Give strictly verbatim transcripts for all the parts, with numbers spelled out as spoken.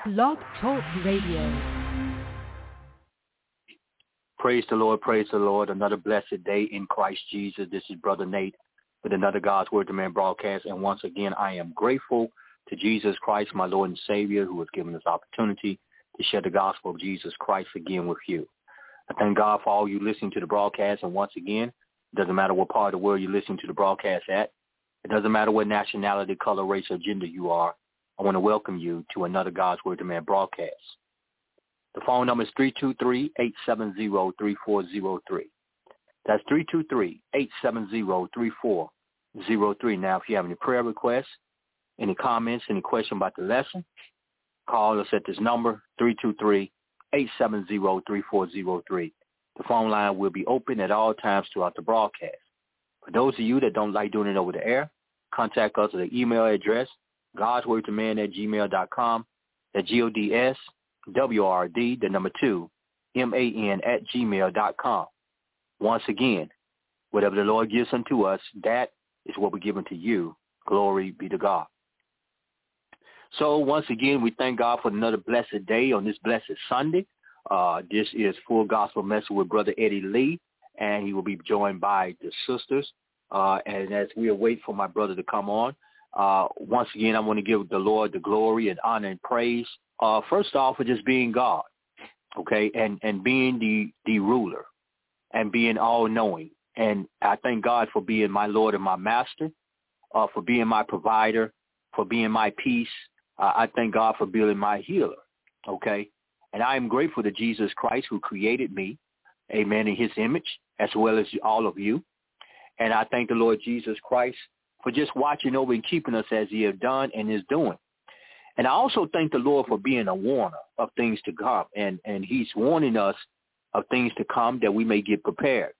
Blog Talk Radio. Praise the Lord, praise the Lord. Another blessed day in Christ Jesus. This is Brother Nate with another God's Word to Man broadcast. And once again, I am grateful to Jesus Christ, my Lord and Savior, who has given us opportunity to share the gospel of Jesus Christ again with you. I thank God for all you listening to the broadcast. And once again, it doesn't matter what part of the world you're listening to the broadcast at. It doesn't matter what nationality, color, race, or gender you are. I want to welcome you to another God's Word to Man broadcast. The phone number is three two three, eight seven zero, three four zero three. That's three two three, eight seven zero, three four zero three. Now, if you have any prayer requests, any comments, any question about the lesson, call us at this number, three two three, eight seven zero, three four zero three. The phone line will be open at all times throughout the broadcast. For those of you that don't like doing it over the air, contact us at the email address, godswordtoman at gmail dot com. That's G O D S W R D, the number two, M A N at gmail dot com. Once again, whatever the Lord gives unto us, that is what we give unto you. Glory be to God. So once again, we thank God for another blessed day on this blessed Sunday. Uh, this is Full Gospel Message with Brother Eddie Lee, and he will be joined by the sisters. Uh, and as we await for my brother to come on, uh, once again, I want to give the Lord the glory and honor and praise. Uh, first off, for just being God, okay, and, and being the, the ruler and being all-knowing. And I thank God for being my Lord and my master, uh, for being my provider, for being my peace. Uh, I thank God for being my healer, okay. And I am grateful to Jesus Christ who created me, amen, in his image, as well as all of you. And I thank the Lord Jesus Christ for just watching over and keeping us as he has done and is doing. And I also thank the Lord for being a warner of things to come. And, and he's warning us of things to come that we may get prepared.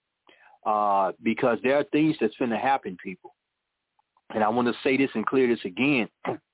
Uh, because there are things that's going to happen, people. And I want to say this and clear this again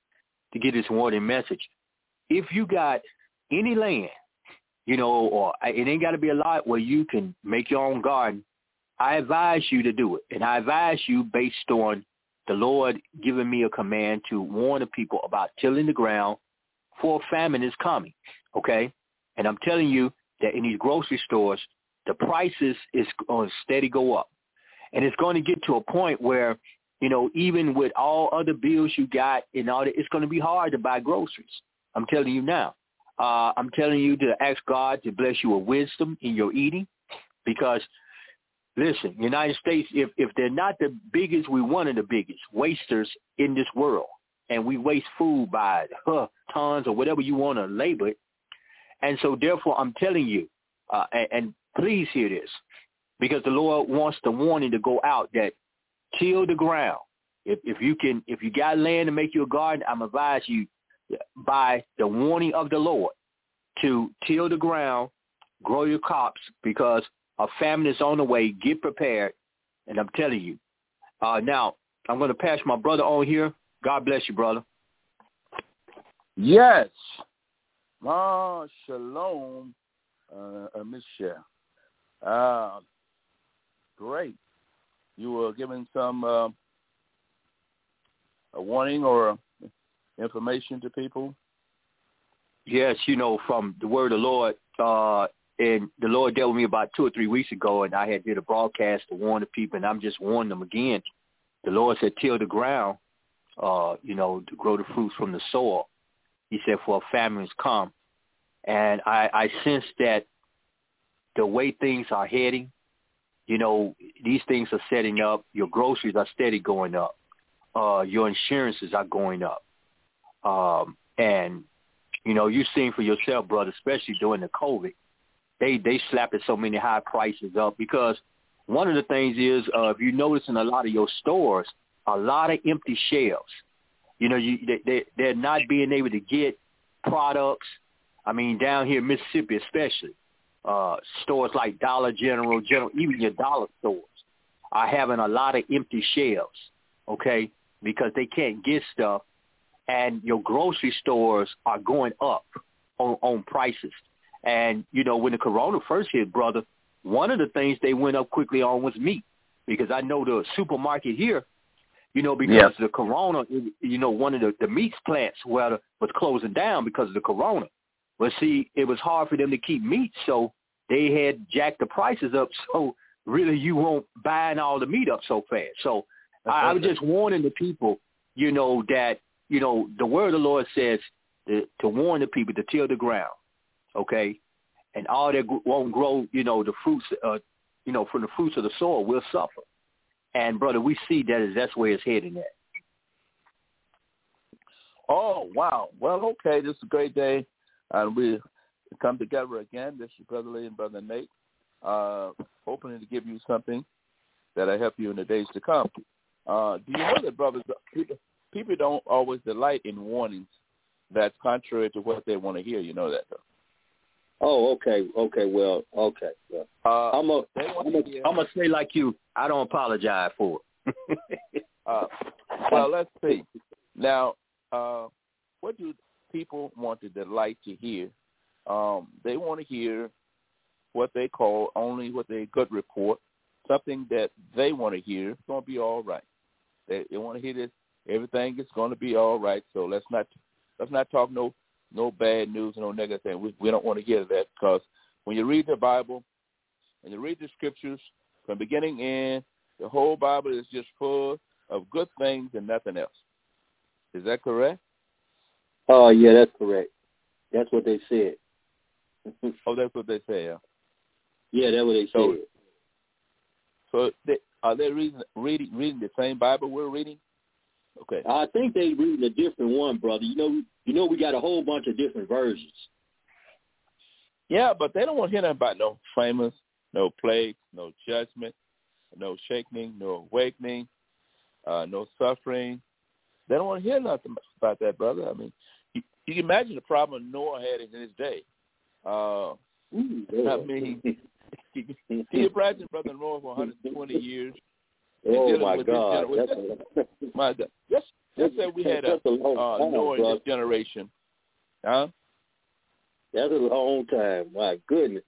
to get this warning message. If you got any land, you know, or it ain't got to be a lot where you can make your own garden, I advise you to do it. And I advise you based on the Lord giving me a command to warn the people about tilling the ground, for famine is coming, okay? And I'm telling you that in these grocery stores, the prices is going to steady go up. And it's going to get to a point where, you know, even with all other bills you got and all that, it's going to be hard to buy groceries. I'm telling you now. Uh, I'm telling you to ask God to bless you with wisdom in your eating, because listen, United States, if, if they're not the biggest, we're one of the biggest wasters in this world. And we waste food by huh, tons or whatever you want to label it. And so therefore, I'm telling you, uh, and, and please hear this, because the Lord wants the warning to go out that till the ground. If, if you can, if you got land to make your garden, I'm advise you by the warning of the Lord to till the ground, grow your crops, because a famine is on the way. Get prepared. And I'm telling you. Uh, now, I'm going to pass my brother on here. God bless you, brother. Yes. Ma shalom, uh, uh, Michelle. Uh, great. You were giving some uh, a warning or information to people? Yes, you know, from the word of the Lord, uh, and the Lord dealt with me about two or three weeks ago, and I had did a broadcast to warn the people, and I'm just warning them again. The Lord said, till the ground, uh, you know, to grow the fruits from the soil. He said, for famines come. And I, I sense that the way things are heading, you know, these things are setting up. Your groceries are steady going up. Uh, your insurances are going up. Um, and, you know, you've seen for yourself, brother, especially during the COVID, They they slapping so many high prices up, because one of the things is, uh, if you notice in a lot of your stores, a lot of empty shelves. You know, you they, they, they're not being able to get products. I mean, down here in Mississippi especially, uh, stores like Dollar General, General, even your dollar stores are having a lot of empty shelves, okay, because they can't get stuff, and your grocery stores are going up on, on prices. And, you know, when the corona first hit, brother, one of the things they went up quickly on was meat, because I know the supermarket here, you know, because yeah. the corona, you know, one of the, the meat plants well, was closing down because of the corona. But see, it was hard for them to keep meat, so they had jacked the prices up. So really, you won't buying all the meat up so fast. So I, I was just warning the people, you know, that, you know, the word of the Lord says to, to warn the people to till the ground, okay? And all that won't grow, you know, the fruits, uh, you know, from the fruits of the soil will suffer. And, brother, we see that is that's where it's heading at. Oh, wow. Well, okay, this is a great day. And we come together again. This is Brother Lee and Brother Nate, uh, hoping to give you something that'll help you in the days to come. Uh, do you know that, brothers, people, people don't always delight in warnings that's contrary to what they want to hear. You know that, though. Oh, okay, okay, well, okay. Well, uh, I'm going to say like you, I don't apologize for it. uh, well, let's see. Now, uh, what do people want to delight to hear? Um, they want to hear what they call only what they good report, something that they want to hear. It's going to be all right. They, they want to hear this. Everything is going to be all right. So let's not let's not talk no no bad news, no negative thing. We, we don't want to hear that, because when you read the Bible and you read the scriptures from beginning in, the whole Bible is just full of good things and nothing else. Is that correct? Oh, uh, yeah, that's correct. That's what they said. Oh, that's what they say, yeah. Yeah, that's what they so, said. So they, are they reading, reading reading the same Bible we're reading? Okay. I think they reading a different one, brother. You know, you know, we got a whole bunch of different versions. Yeah, but they don't want to hear nothing about no famous, no plague, no judgment, no shaking, no awakening, uh, no suffering. They don't want to hear nothing about that, brother. I mean, you, you can imagine the problem Noah had in his day. Uh, Ooh, I mean, can you imagine Brother Noah for one hundred twenty years? Oh, my God. That's a, my God. Just, just say we had a, a uh, time, Noah in this generation. Huh? That's a long time. My goodness.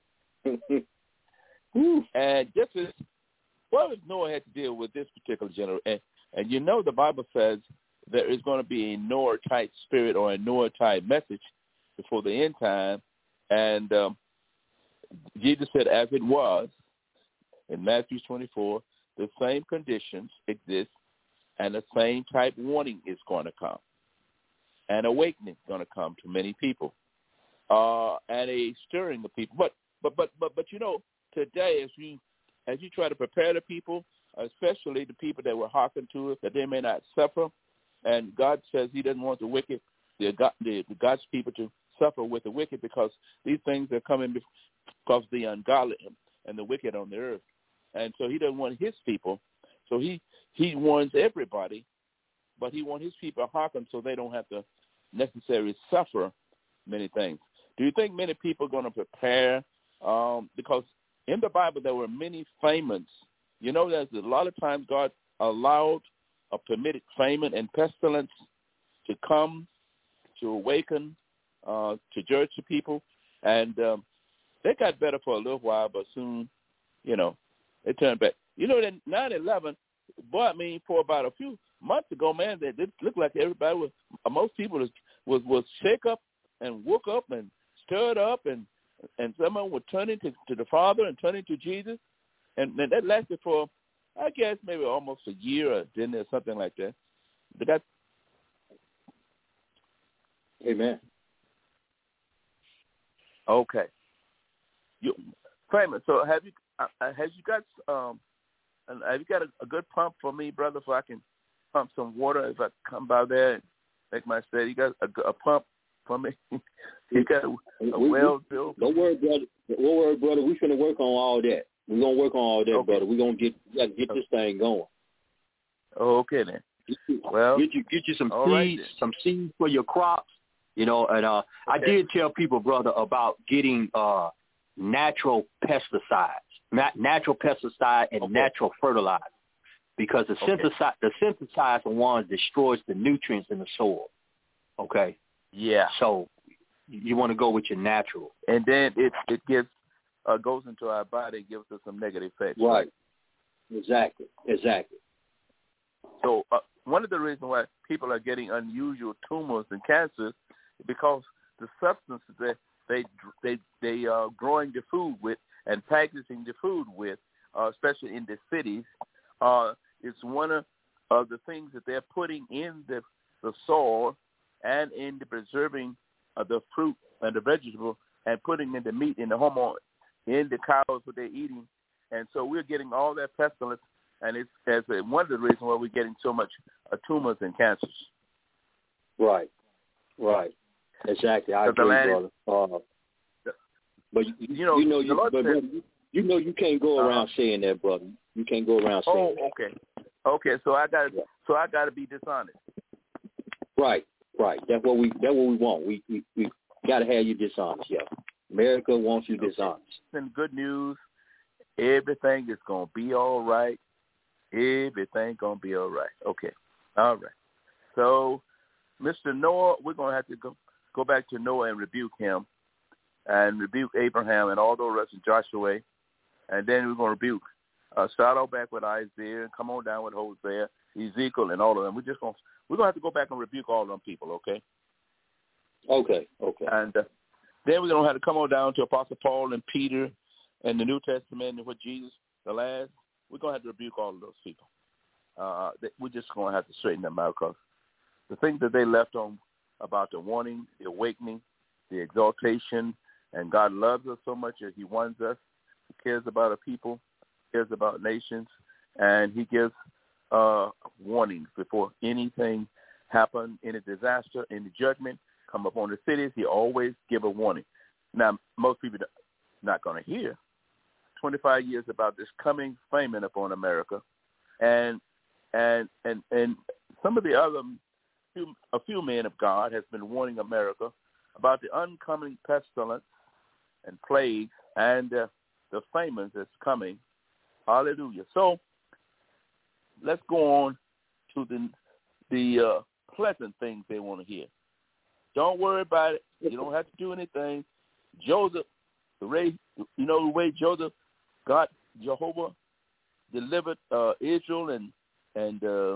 And just as, what does Noah had to deal with this particular generation? And, and you know the Bible says there is going to be a Noah-type spirit or a Noah-type message before the end time. And um, Jesus said, as it was in Matthew twenty-four, the same conditions exist, and the same type warning is going to come. An awakening is going to come to many people, uh, and a stirring of people. But but but but but you know, today as you as you try to prepare the people, especially the people that were hearkening to it, that they may not suffer, and God says He doesn't want the wicked, the, the, the God's people to suffer with the wicked, because these things are coming because of the ungodly and the wicked on the earth. And so He doesn't want His people. So he, he warns everybody, but He wants His people to hearken so they don't have to necessarily suffer many things. Do you think many people are going to prepare? Um, because in the Bible there were many famines. You know, there's a lot of times God allowed or permitted famine and pestilence to come to awaken, uh, to judge the people. And um, they got better for a little while, but soon, you know, they turned back. You know, that nine eleven, boy, I mean, for about a few months ago, man, they, it looked like everybody was, most people was, was, was shake up and woke up and stirred up, and and someone was turning to, to the Father and turning to Jesus. And, and that lasted for, I guess, maybe almost a year or then or something like that. But that. Amen. Okay. You, Kramer, so have you uh, have you got um have you got a, a good pump for me, brother, so I can pump some water if I come by there and make my stay? You got a, a pump for me? You got a, a well built? Don't worry, brother. Don't worry, brother. We're gonna work on all that. We're gonna work on all that, okay, brother. We're gonna get we gotta get this thing going. Oh, okay then. Well, get you get you some seeds, right, some seeds for your crops. You know, and uh, okay. I did tell people, brother, about getting uh, natural pesticides, nat- natural pesticide and okay. natural fertilizer, because the okay. synthesizer, the synthesized ones destroys the nutrients in the soil. Okay. Yeah. So you want to go with your natural, and then it it gives uh, goes into our body, and gives us some negative effects. Right. Exactly. Exactly. So uh, one of the reasons why people are getting unusual tumors and cancers is because the substances that they they they are growing the food with and packaging the food with, uh, especially in the cities, uh, is one of, of the things that they're putting in the the soil and in the preserving of the fruit and the vegetable and putting in the meat in the hormone in the cows that they're eating, and so we're getting all that pestilence, and it's as a, one of the reasons why we're getting so much uh, tumors and cancers. Right, right, exactly. I agree, brother. Uh, but you, you know, you know, you, but, said, you, you know, you can't go around uh, saying that, brother. You can't go around saying oh, okay, that. okay. So I got, yeah. so I got to be dishonest. Right, right. That's what we. That's what we want. We we, we got to have you dishonest. Yeah, America wants you dishonest. And good news, everything is gonna be all right. Everything gonna be all right. Okay, all right. So, Mister Noah, we're gonna have to go go back to Noah and rebuke him, and rebuke Abraham and all the rest of Joshua, and then we're gonna rebuke. Uh, start out back with Isaiah and come on down with Hosea, Ezekiel, and all of them. We're just gonna we're gonna have to go back and rebuke all of them people. Okay. Okay. Okay. And uh, then we're gonna have to come on down to Apostle Paul and Peter, and the New Testament and what Jesus, the last. We're gonna have to rebuke all of those people. Uh, we're just gonna have to straighten them out because the things that they left on about the warning, the awakening, the exaltation, and God loves us so much that He wants us. He cares about our people, cares about nations, and He gives uh, warnings before anything happens, any disaster, any judgment come upon the cities. He always give a warning. Now, most people are not going to hear twenty-five years about this coming famine upon America, and and and and some of the other few, a few men of God has been warning America about the oncoming pestilence and plague and uh, the famine that's coming. Hallelujah. So let's go on to the the uh, pleasant things they want to hear. Don't worry about it. You don't have to do anything. Joseph, the way you know the way Joseph. God, Jehovah, delivered uh, Israel and and uh,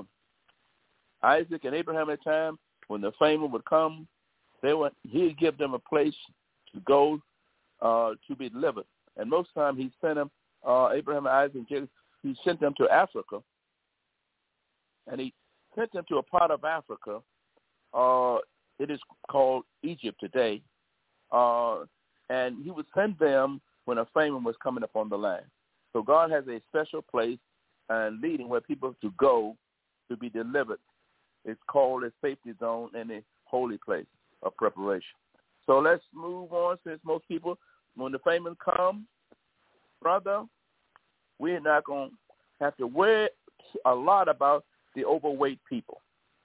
Isaac and Abraham at a time when the famine would come. They would He'd give them a place to go uh, to be delivered. And most of the time, He sent them uh, Abraham, Isaac, and Jacob. He sent them to Africa, and He sent them to a part of Africa. Uh, it is called Egypt today, uh, and He would send them when a famine was coming up on the land. So God has a special place and leading where people to go to be delivered. It's called a safety zone and a holy place of preparation. So let's move on, since most people, when the famine comes, brother, we're not going to have to worry a lot about the overweight people.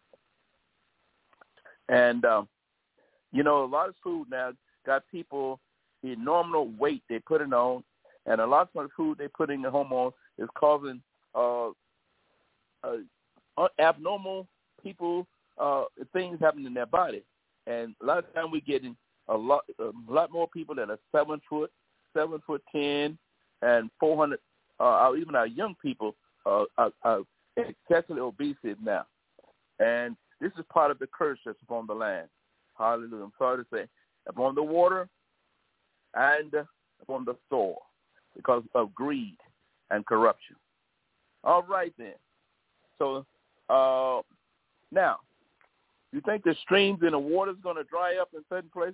And, um, you know, a lot of food now got people the normal weight they put it on, and a lot of the food they put in the hormone is causing uh, uh, abnormal people uh, things happening in their body. And a lot of times we're getting a lot, a lot more people that are seven foot, seven foot ten, and four hundred. Uh, even our young people uh, are, are excessively obese now, and this is part of the curse that's upon the land. Hallelujah! I'm sorry to say, upon the water and upon the soil, because of greed and corruption. All right, then. So uh, now, you think the streams and the water is going to dry up in certain places?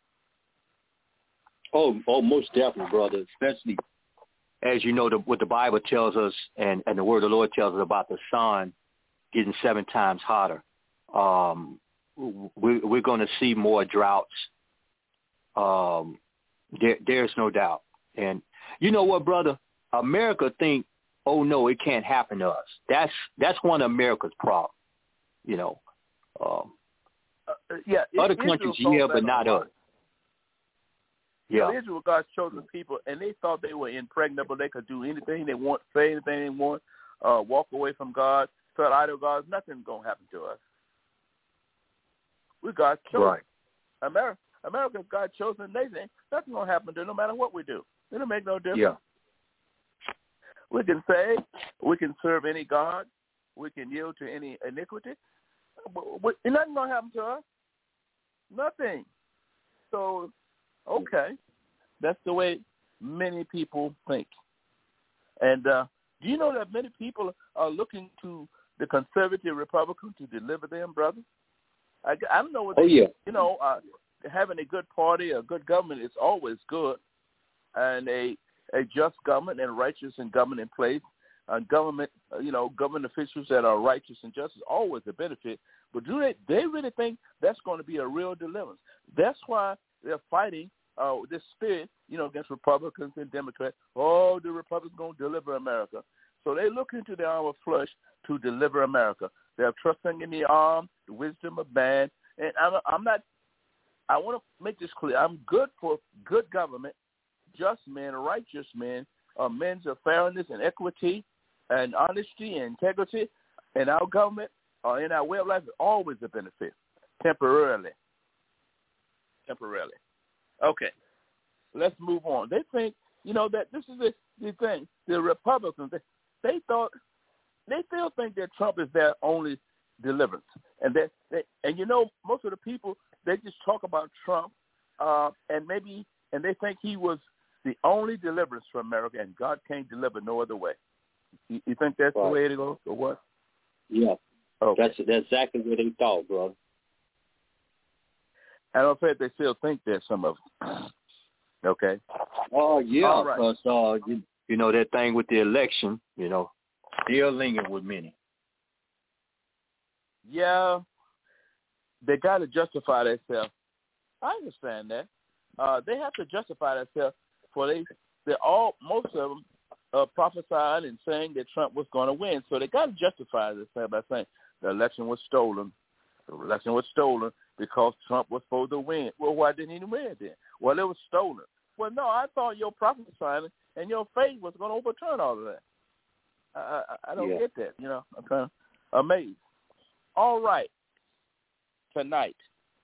Oh, oh, most definitely, brother. Especially, as you know, the, what the Bible tells us, and, and the Word of the Lord tells us about the sun getting seven times hotter. Um, we, we're going to see more droughts. Um, there, there's no doubt. And you know what, brother? America think, oh no, it can't happen to us. That's that's one of America's problems. You know. Um, uh, yeah, other Israel countries, yeah, but not us. Yeah, you know, Israel, God's chosen people, and they thought they were impregnable. They could do anything they want, say anything they want, uh, walk away from God, serve idol gods. Nothing's gonna happen to us. We're God's chosen. Right. America, America's God's chosen nation. Nothing's gonna happen to them, no matter what we do. It don't make no difference. Yeah. We can say we can serve any God. we can yield to any iniquity. But, but nothing going to happen to us. Nothing. So, okay. That's the way many people think. And uh, do you know that many people are looking to the conservative Republican to deliver them, brother? I, I don't know what they, oh, yeah. you know, uh, having a good party, a good government is always good, and a a just government and righteous and government in place, uh, government, uh, you know, government officials that are righteous and just is always a benefit. But do they, they really think that's going to be a real deliverance? That's why they're fighting uh, this spirit, you know, against Republicans and Democrats. Oh, the Republicans going to deliver America. So they look into the arm of flesh to deliver America. They're trusting in the arm, the wisdom of man. And I'm, I'm not, I want to make this clear. I'm good for good government, just men, righteous men, uh, men of fairness and equity and honesty and integrity in our government or in our way of life is always a benefit, temporarily. Temporarily. Okay, let's move on. They think, you know, that this is the, the thing. The Republicans, they, they thought, they still think that Trump is their only deliverance. And that, they, and you know, most of the people, they just talk about Trump uh, and maybe, and they think he was the only deliverance for America, and God can't deliver no other way. You, you think that's right. The way it goes, or what? Yeah, okay. that's that's exactly what they thought, brother. I don't think they still think that, some of them. Okay. Oh yeah, because right. uh, you, you know that thing with the election, you know, still lingering with many. Yeah, they got to justify themselves. I understand that. Uh, they have to justify themselves. For they, they all, most of them, uh, prophesied and saying that Trump was going to win. So they got to justify themselves by saying the election was stolen. The election was stolen because Trump was supposed to win. Well, why didn't he win then? Well, it was stolen. Well, no, I thought your prophesying and your faith was going to overturn all of that. I, I, I don't yeah. get that. You know, I'm kind of amazed. All right, tonight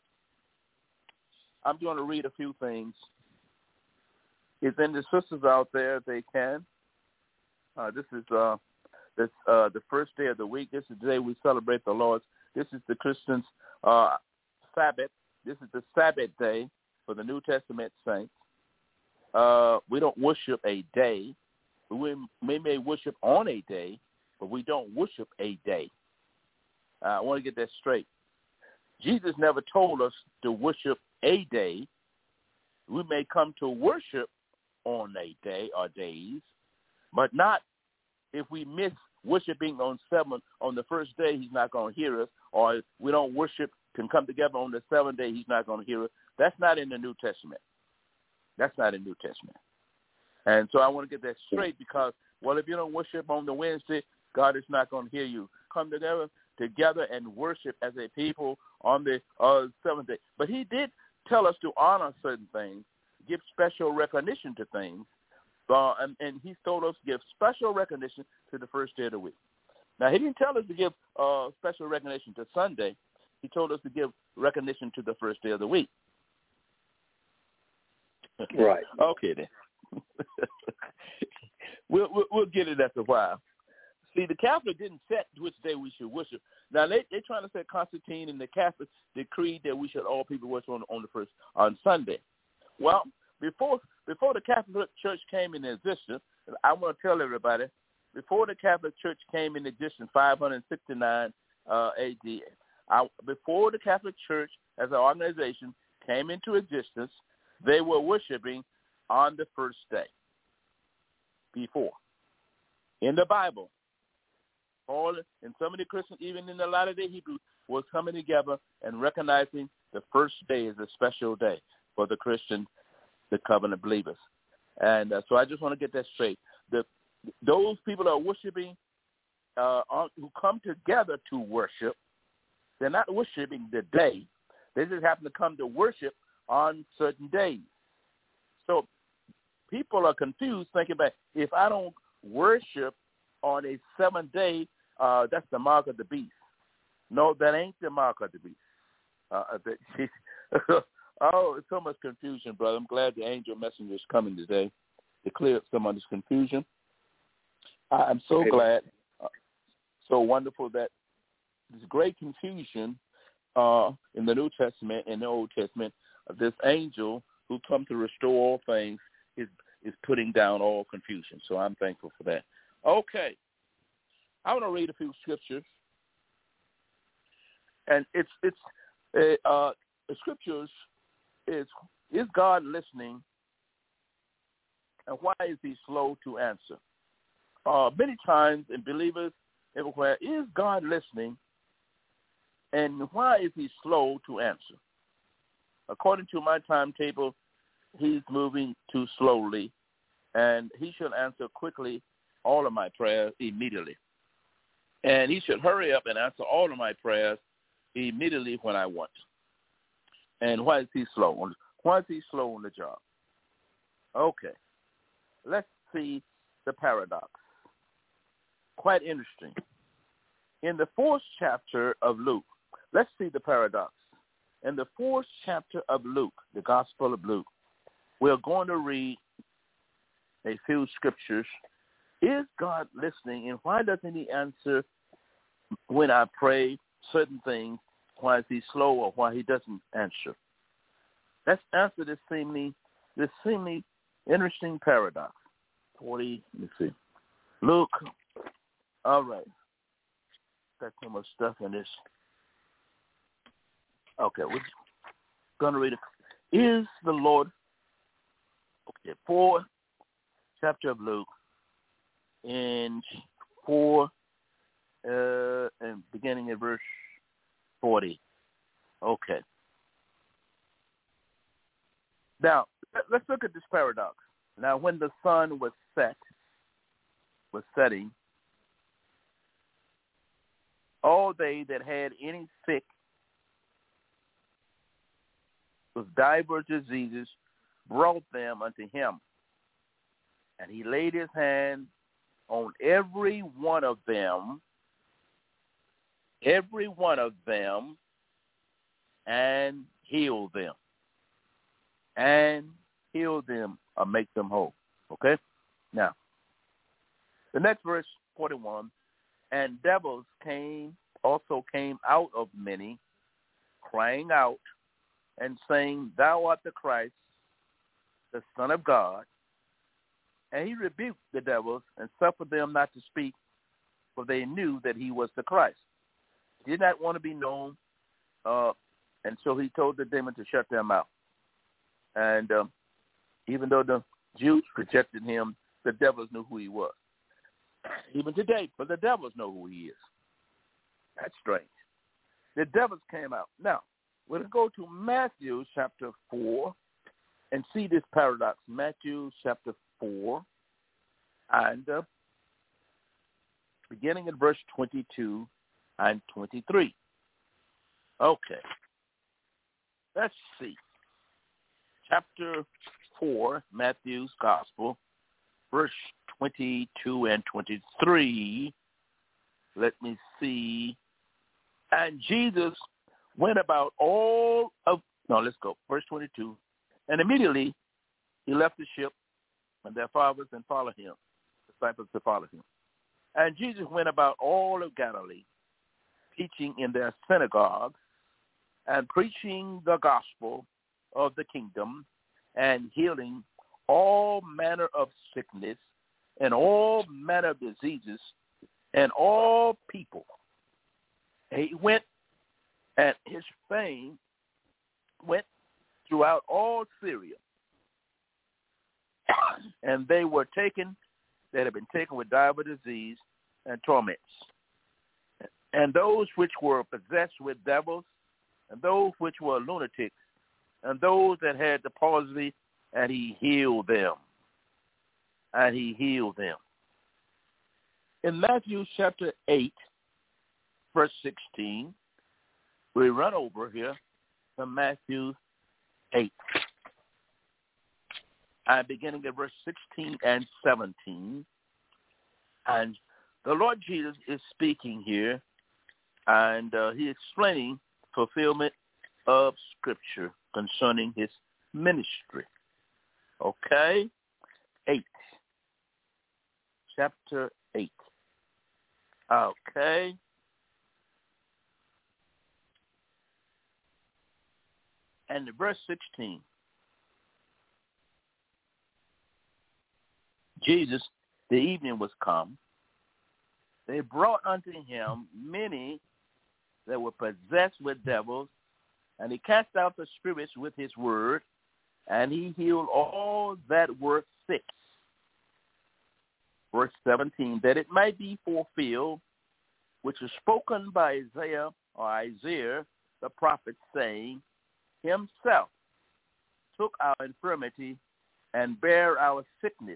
I'm going to read a few things. If any sisters out there, they can. Uh, this is uh, this uh, the first day of the week. This is the day we celebrate the Lord's. This is the Christians' uh, Sabbath. This is the Sabbath day for the New Testament saints. Uh, we don't worship a day. We, we may worship on a day, but we don't worship a day. Uh, I want to get that straight. Jesus never told us to worship a day. We may come to worship on a day or days, but not if we miss worshiping on seven on the first day. He's not going to hear us, or if we don't worship can come together on the seventh day. He's not going to hear us. That's not in the New Testament. That's not in the New Testament. And so I want to get that straight because, well, if you don't worship on the Wednesday, God is not going to hear you. Come together together and worship as a people on the uh, seventh day. But he did tell us to honor certain things, give special recognition to things, uh, and, and he told us to give special recognition to the first day of the week. Now, he didn't tell us to give uh, special recognition to Sunday. He told us to give recognition to the first day of the week. Right. Okay, then. we'll, we'll, we'll get it after a while. See, the Catholic didn't set which day we should worship. Now, they, they're trying to set Constantine and the Catholic decreed that we should all people worship on, on the first, on Sunday. Well, before before the Catholic Church came into existence, I want to tell everybody, before the Catholic Church came into existence, five sixty-nine uh, A D, I, before the Catholic Church as an organization came into existence, they were worshiping on the first day. Before. In the Bible, Paul and some of the Christians, even in the Latter-day Hebrew, was coming together and recognizing the first day as a special day for the Christian, the covenant believers. And uh, so I just want to get that straight. The, those people are worshiping, uh, who come together to worship, they're not worshiping the day. They just happen to come to worship on certain days. So people are confused thinking about, if I don't worship on a seventh day, uh, that's the mark of the beast. No, that ain't the mark of the beast. Uh, that, oh, it's so much confusion, brother. I'm glad the angel messenger is coming today to clear up some of this confusion. I'm so Amen. glad. Uh, so wonderful that there's great confusion uh, in the New Testament and the Old Testament of this angel who come to restore all things is is putting down all confusion. So I'm thankful for that. Okay. I want to read a few scriptures. And it's it's uh, uh, the scriptures is is God listening, and why is he slow to answer? Uh, many times in believers everywhere, is God listening, and why is he slow to answer? According to my timetable, he's moving too slowly, and he should answer quickly all of my prayers immediately. And he should hurry up and answer all of my prayers immediately when I want. And why is he slow? Why is he slow on the job? Okay. Let's see the paradox. Quite interesting. In the fourth chapter of Luke, let's see the paradox. In the fourth chapter of Luke, the Gospel of Luke, we're going to read a few scriptures. Is God listening, and why doesn't he answer when I pray certain things? Why is he slow, or why he doesn't answer? Let's answer this seemingly, this seemingly interesting paradox. forty, let me see. Luke, all right. Got too much stuff in this. Okay, we're going to read it. Is the Lord, okay, fourth chapter of Luke, in four, uh, and beginning at verse forty. Okay. Now, let's look at this paradox. Now, when the sun was set, was setting, all they that had any sick with divers diseases brought them unto him. And he laid his hand on every one of them, every one of them, and healed them. And heal them or make them whole. Okay? Now, the next verse, forty-one, and devils came, also came out of many, crying out and saying, Thou art the Christ, the Son of God. And he rebuked the devils and suffered them not to speak, for they knew that he was the Christ. He did not want to be known, uh, and so he told the demon to shut their mouth. And um, even though the Jews rejected him, the devils knew who he was. Even today, but the devils know who he is. That's strange. The devils came out. Now, we'll go to Matthew chapter four and see this paradox. Matthew chapter four, and uh, beginning in verse twenty-two and twenty-three. Okay. Let's see. Chapter four, Matthew's Gospel, verse twenty-two and twenty-three. Let me see. And Jesus went about all of, no, let's go, verse twenty-two. And immediately he left the ship and their fathers and followed him, disciples to follow him. And Jesus went about all of Galilee, teaching in their synagogues and preaching the gospel of the kingdom and healing all manner of sickness and all manner of diseases and all people. He went, and his fame went throughout all Syria. And they were taken, that had been taken with divers disease and torments. And those which were possessed with devils, and those which were lunatics, and those that had the palsy, and he healed them. And he healed them. In Matthew chapter eight, verse sixteen, we run over here from Matthew eight. I'm beginning at verse sixteen and seventeen. And the Lord Jesus is speaking here, and uh, he's explaining fulfillment of Scripture concerning his ministry. Okay? eight. Chapter eight. Okay. And verse sixteen. Jesus, the evening was come. They brought unto him many that were possessed with devils, and he cast out the spirits with his word, and he healed all that were sick. Verse seventeen, that it might be fulfilled, which was spoken by Isaiah or Isaiah the prophet, saying, himself took our infirmity and bare our sickness.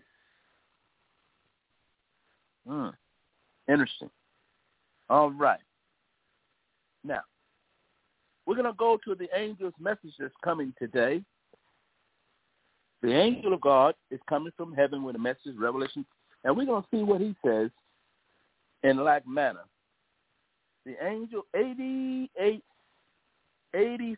Hmm. Interesting. All right. Now, we're going to go to the angel's message that's coming today. The angel of God is coming from heaven with a message, Revelation, and we're going to see what he says in like manner. The angel eighty-eight, eighty,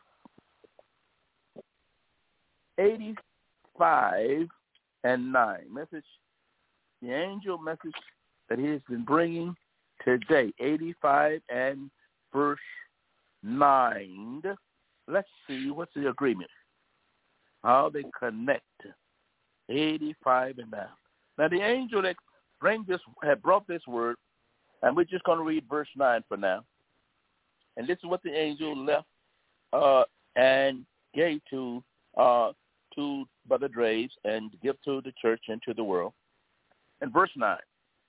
eighty-five, and nine. Message, the angel message that he has been bringing today, eighty-five and verse nine. Let's see, what's the agreement? How they connect. eighty-five and nine. Now, the angel that bring this had brought this word, and we're just going to read verse nine for now. And this is what the angel left uh, and gave to uh, to Brother Draves and give to the church and to the world. And verse nine.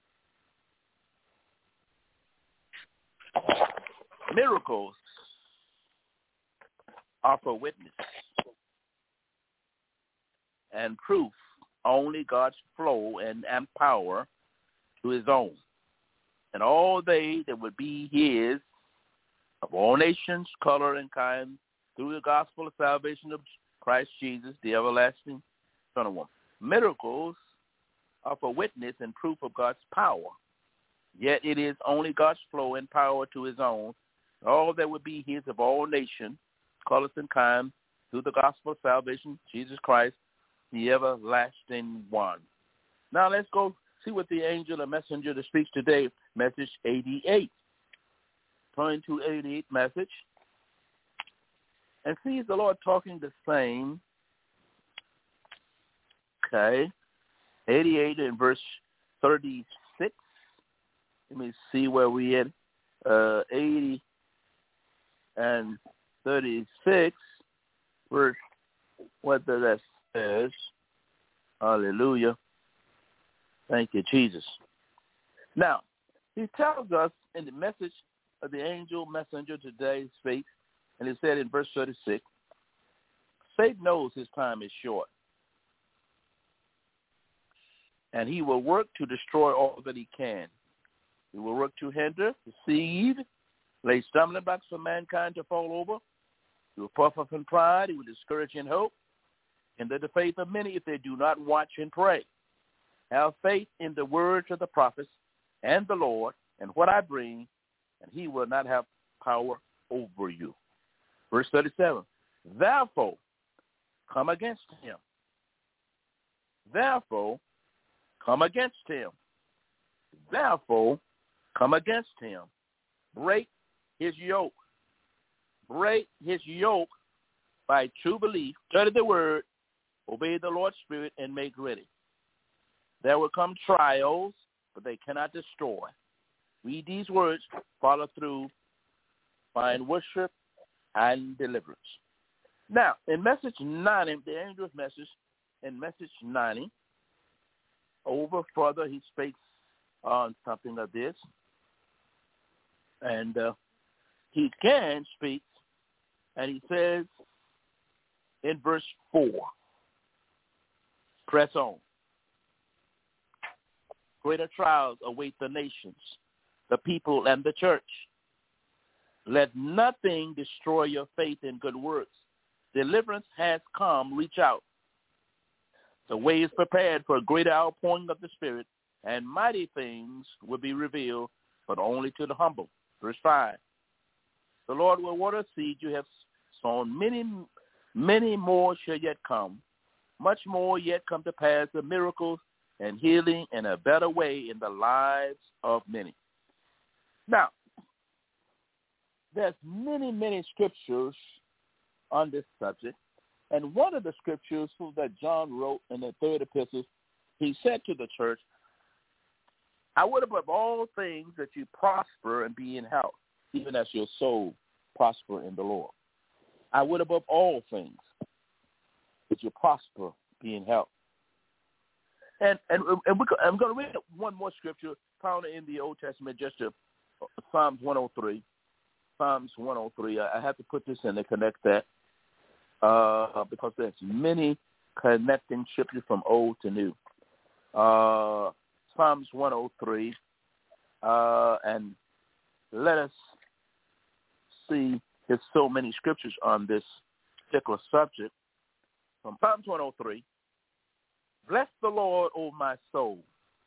Miracles are for witness and proof, only God's flow and, and power to his own. And all they that would be his, of all nations, color, and kind, through the gospel of salvation of Christ Jesus, the everlasting Son of Woman. Miracles are for witness and proof of God's power. Yet it is only God's flow and power to his own. All that would be his of all nations, colors, and kind, through the gospel of salvation, Jesus Christ, the everlasting one. Now let's go see what the angel, the messenger that speaks today, message eighty-eight. Turn to eighty-eight message. And see, is the Lord talking the same? Okay. eighty-eight in verse thirty-six. Let me see where we at. Uh, eighty and thirty-six. Verse, what does that says? Hallelujah. Thank you, Jesus. Now, he tells us in the message of the angel messenger today, speaks, and he said in verse thirty-six, Satan knows his time is short, and he will work to destroy all that he can. He will work to hinder, deceive, lay stumbling blocks for mankind to fall over. He will puff up in pride. He will discourage in hope, hinder the faith of many if they do not watch and pray. Have faith in the words of the prophets and the Lord and what I bring, and he will not have power over you. Verse thirty-seven, therefore, come against him. Therefore, come against him. Therefore, come against him. Break his yoke. Break his yoke by true belief. Study the word. Obey the Lord's Spirit and make ready. There will come trials, but they cannot destroy. Read these words, follow through, find worship and deliverance. Now, in message ninety, the angel's message, in message ninety, over further, he speaks on something of this. And uh, he can speak, and he says in verse four, press on. Greater trials await the nations, the people, and the church. Let nothing destroy your faith in good works. Deliverance has come. Reach out. The way is prepared for a greater outpouring of the Spirit, and mighty things will be revealed, but only to the humble. Verse five. The Lord will water seed you have sown. Many, many more shall yet come. Much more yet come to pass, the miracles and healing in a better way in the lives of many. Now, there's many, many scriptures on this subject. And one of the scriptures that John wrote in the third epistle, he said to the church, I would above all things that you prosper and be in health, even as your soul prosper in the Lord. I would above all things that you prosper, be in health. And and, and we, I'm going to read one more scripture found in the Old Testament, just to, Psalms one oh three. Psalms one oh three. I, I have to put this in to connect that uh, because there's many connecting scriptures from old to new. Uh, Psalms one oh three. Uh, and let us see, there's so many scriptures on this particular subject. From Psalms one oh three. Bless the Lord, O my soul,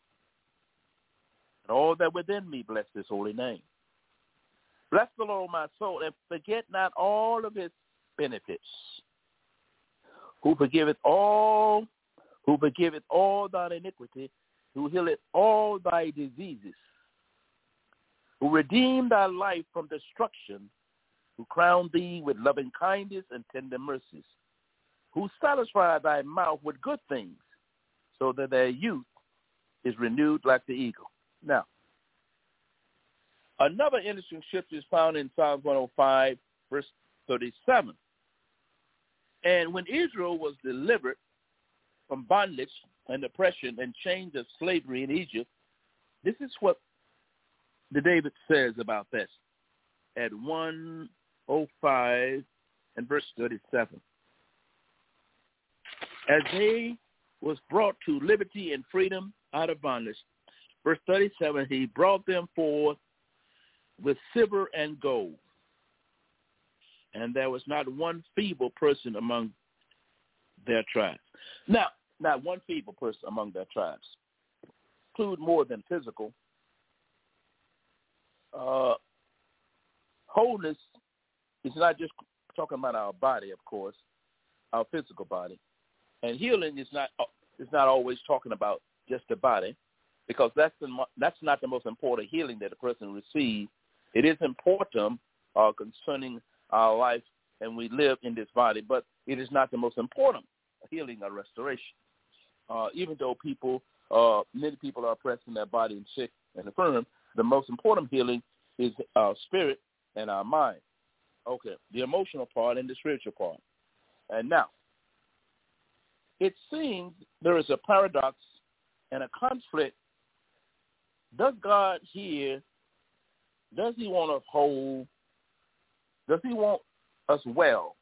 and all that within me bless his holy name. Bless the Lord, O my soul, and forget not all of his benefits, who forgiveth all, who forgiveth all thine iniquity, who healeth all thy diseases, who redeemed thy life from destruction, who crowned thee with loving kindness and tender mercies, who satisfied thy mouth with good things, so that their youth is renewed like the eagle. Now, another interesting scripture is found in Psalms one oh five, verse thirty-seven. And when Israel was delivered from bondage and oppression and chains of slavery in Egypt, this is what the David says about this at one oh five and verse thirty-seven. As they was brought to liberty and freedom out of bondage. Verse thirty-seven, he brought them forth with silver and gold. And there was not one feeble person among their tribes. Now, not one feeble person among their tribes. Include more than physical. Uh, wholeness is not just talking about our body, of course, our physical body. And healing is not is not always talking about just the body, because that's the, that's not the most important healing that a person receives. It is important uh, concerning our life, and we live in this body, but it is not the most important healing or restoration. Uh, even though people, uh, many people are oppressed in their body and sick and infirm, the most important healing is our spirit and our mind. Okay, the emotional part and the spiritual part. And now, it seems there is a paradox and a conflict. Does God here, does he want us whole? Does he want us well?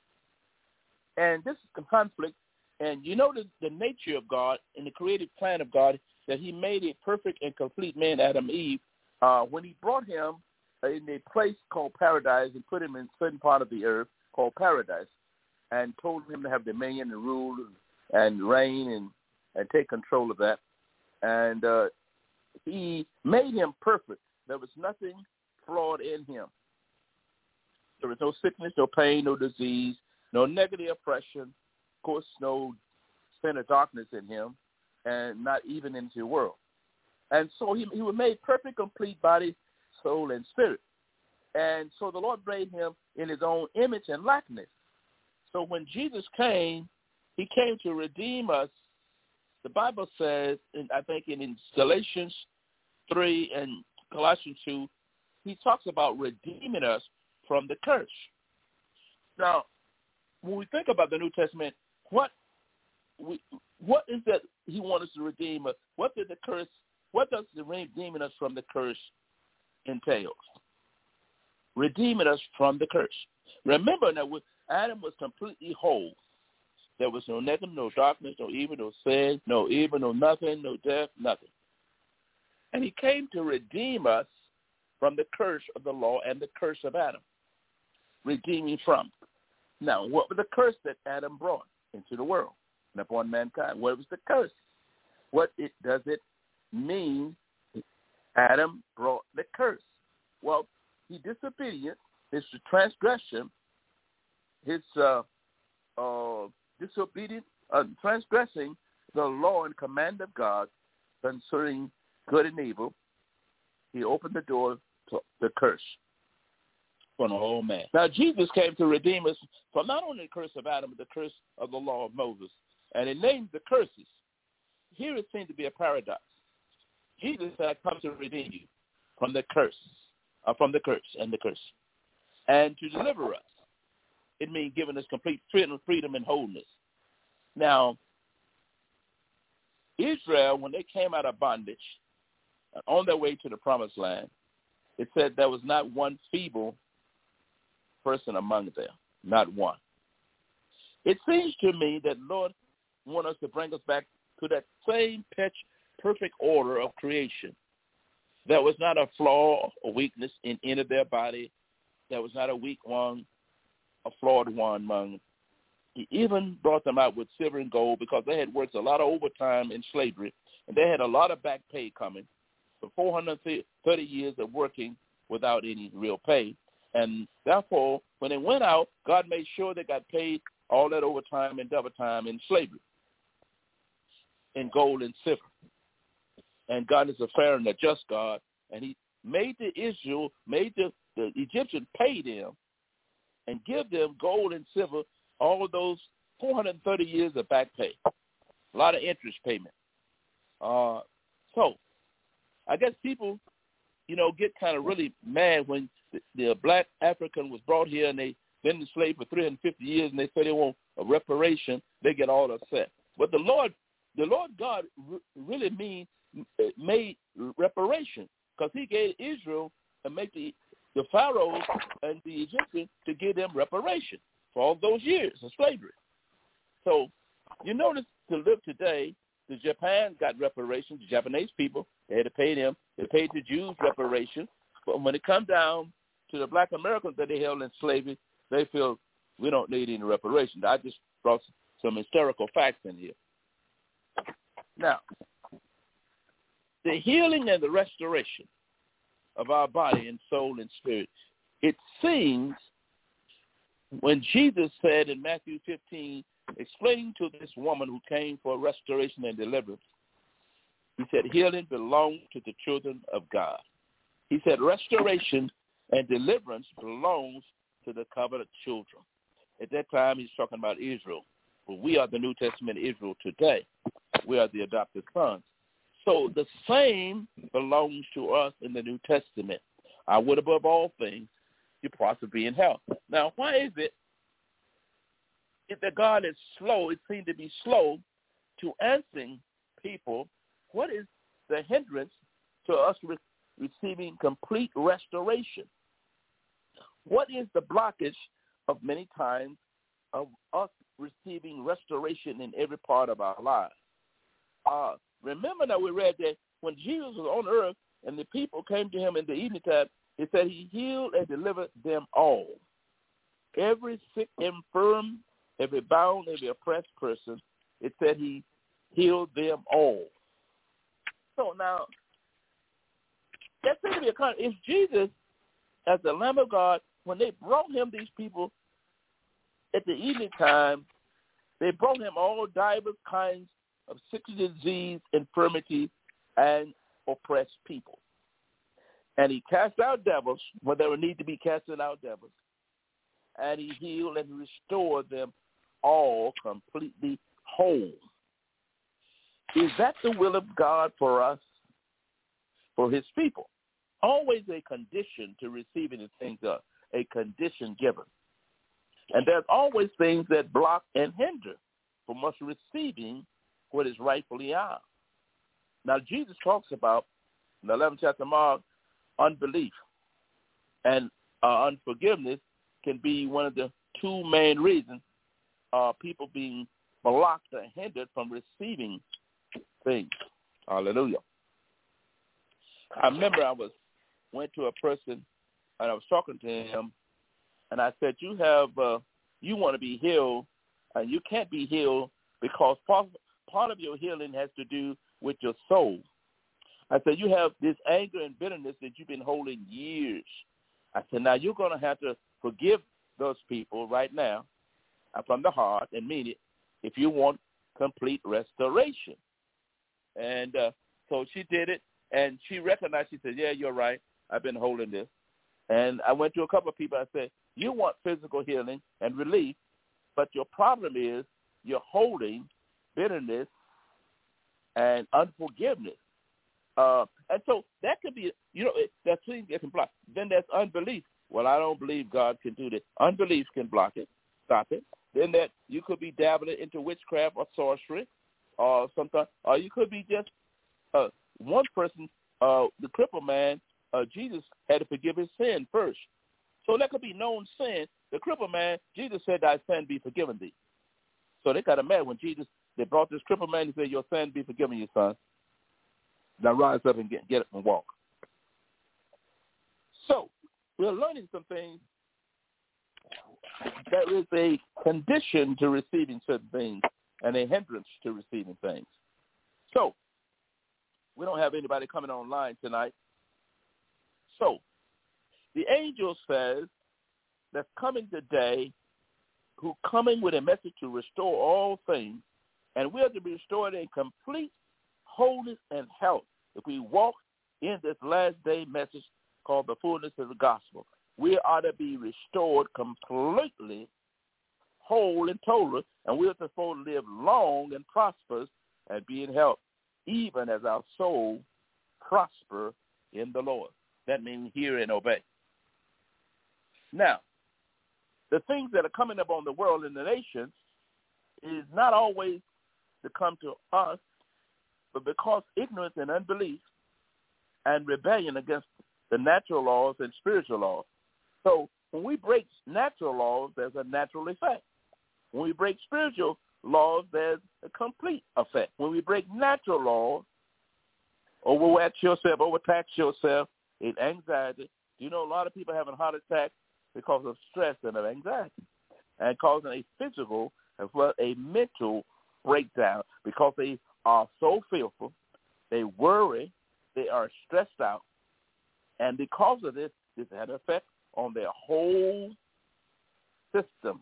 And this is a conflict. And you know the, the nature of God and the creative plan of God, that he made a perfect and complete man, Adam and Eve, uh, when he brought him in a place called paradise and put him in a certain part of the earth called paradise and told him to have dominion and rule and reign and, and take control of that. And uh, he made him perfect. There was nothing flawed in him. There was no sickness, no pain, no disease, no negative oppression, of course, no sin or darkness in him, and not even into the world. And so he, he was made perfect, complete body, soul, and spirit. And so the Lord made him in his own image and likeness. So when Jesus came, he came to redeem us. The Bible says, and I think in Galatians three and Colossians two, he talks about redeeming us from the curse. Now, when we think about the New Testament, what we, what is that he wants us to redeem us? What did the curse? What does the redeeming us from the curse entail? Redeeming us from the curse. Remember that Adam was completely whole. There was no negative, no darkness, no evil, no sin, no evil, no nothing, no death, nothing. And he came to redeem us from the curse of the law and the curse of Adam. Redeeming from. Now, what was the curse that Adam brought into the world and upon mankind? What was the curse? What it, does it mean Adam brought the curse? Well, he disobedient, his transgression, his uh, uh, disobedient, uh, transgressing the law and command of God concerning good and evil. He opened the door to the curse from the whole man. Now, Jesus came to redeem us from not only the curse of Adam, but the curse of the law of Moses. And it names the curses. Here it seems to be a paradox. Jesus had come to redeem you from the curse, uh, from the curse and the curse, and to deliver us. It means giving us complete freedom, freedom and wholeness. Now, Israel, when they came out of bondage, on their way to the promised land, it said there was not one feeble person among them, not one. It seems to me that Lord wants us to bring us back to that same pitch, perfect order of creation. There was not a flaw or weakness in any of their body. There was not a weak one, a flawed one among them. He even brought them out with silver and gold because they had worked a lot of overtime in slavery, and they had a lot of back pay coming for four hundred thirty years of working without any real pay. And therefore, when they went out, God made sure they got paid all that overtime and double time in slavery, in gold and silver. And God is a fair and a just God, and he made the Israel, made the, the Egyptians pay them and give them gold and silver all of those four hundred thirty years of back pay, a lot of interest payment. Uh, so I guess people, you know, get kind of really mad when the, the black African was brought here and they been enslaved for three hundred fifty years and they say they want a reparation. They get all upset. But the Lord, the Lord God r- really mean, made reparation because he gave Israel and make the, the Pharaohs and the Egyptians to give them reparation for all those years of slavery. So you notice to live today, the Japan got reparations, the Japanese people, they had to pay them. They paid the Jews reparations. But when it comes down to the black Americans that they held in slavery, they feel we don't need any reparations. I just brought some historical facts in here. Now, the healing and the restoration of our body and soul and spirit, it seems when Jesus said in Matthew fifteen, explaining to this woman who came for restoration and deliverance, he said, healing belongs to the children of God. He said, restoration and deliverance belongs to the covenant children. At that time, he's talking about Israel. But we are the New Testament Israel today. We are the adopted sons. So the same belongs to us in the New Testament. I would, above all things, you prosper be in health. Now, why is it if that God is slow, it seems to be slow to answering people? What is the hindrance to us re- receiving complete restoration? What is the blockage of many times of us receiving restoration in every part of our lives? Uh, remember that we read that when Jesus was on earth and the people came to him in the evening time, it said he healed and delivered them all. Every sick, infirm, every bound, every oppressed person, it said he healed them all. So now, that seems to be a kind of, if Jesus, as the Lamb of God, when they brought him these people at the evening time, they brought him all diverse kinds of sickness, disease, infirmity, and oppressed people. And he cast out devils when there need to be casting out devils. And he healed and restored them all completely whole. Is that the will of God for us, for his people? Always a condition to receiving the things of, a condition given. And there's always things that block and hinder from us receiving what is rightfully ours. Now, Jesus talks about, in the eleventh chapter of Mark, unbelief and uh, unforgiveness can be one of the two main reasons uh, people being blocked or hindered from receiving things. Hallelujah. I remember I was went to a person and I was talking to him, and I said, "You have uh, you want to be healed, and you can't be healed because part, part of your healing has to do with your soul." I said, "You have this anger and bitterness that you've been holding years." I said, "Now you're going to have to forgive those people right now from the heart and mean it if you want complete restoration." And uh, so she did it, and she recognized, she said, "Yeah, you're right. I've been holding this, and I went to a couple of people. I said, you want physical healing and relief, but your problem is you're holding bitterness and unforgiveness. Uh, and so that could be, you know, it, that thing that can block. Then there's unbelief. Well, I don't believe God can do this. Unbelief can block it, stop it. Then that you could be dabbling into witchcraft or sorcery, or something, or you could be just uh, one person. Uh, the crippled man, uh, Jesus had to forgive his sin first, so that could be known sin. The crippled man, Jesus said, "Thy sin be forgiven thee." So they got mad when Jesus they brought this crippled man. He said, "Your sin be forgiven you, son. Now rise up and get get up and walk." So we're learning some things. There is a condition to receiving certain things and a hindrance to receiving things. So we don't have anybody coming online tonight. So the angel says that's coming today, who coming with a message to restore all things, and we are to be restored in complete wholeness and health if we walk in this last day message called the fullness of the gospel. We are to be restored completely, whole and total, and we are supposed to live long and prosperous and be in health, even as our soul prosper in the Lord. That means hear and obey. Now, the things that are coming up on the world and the nations is not always to come to us, but because ignorance and unbelief and rebellion against the natural laws and spiritual laws. So when we break natural laws, there's a natural effect. When we break spiritual laws, there's a complete effect. When we break natural laws, overwork yourself, overtax yourself, it's anxiety. You know, a lot of people having heart attacks because of stress and of anxiety, and causing a physical as well as a mental breakdown because they are so fearful, they worry, they are stressed out, and because of this, this had an effect on their whole system.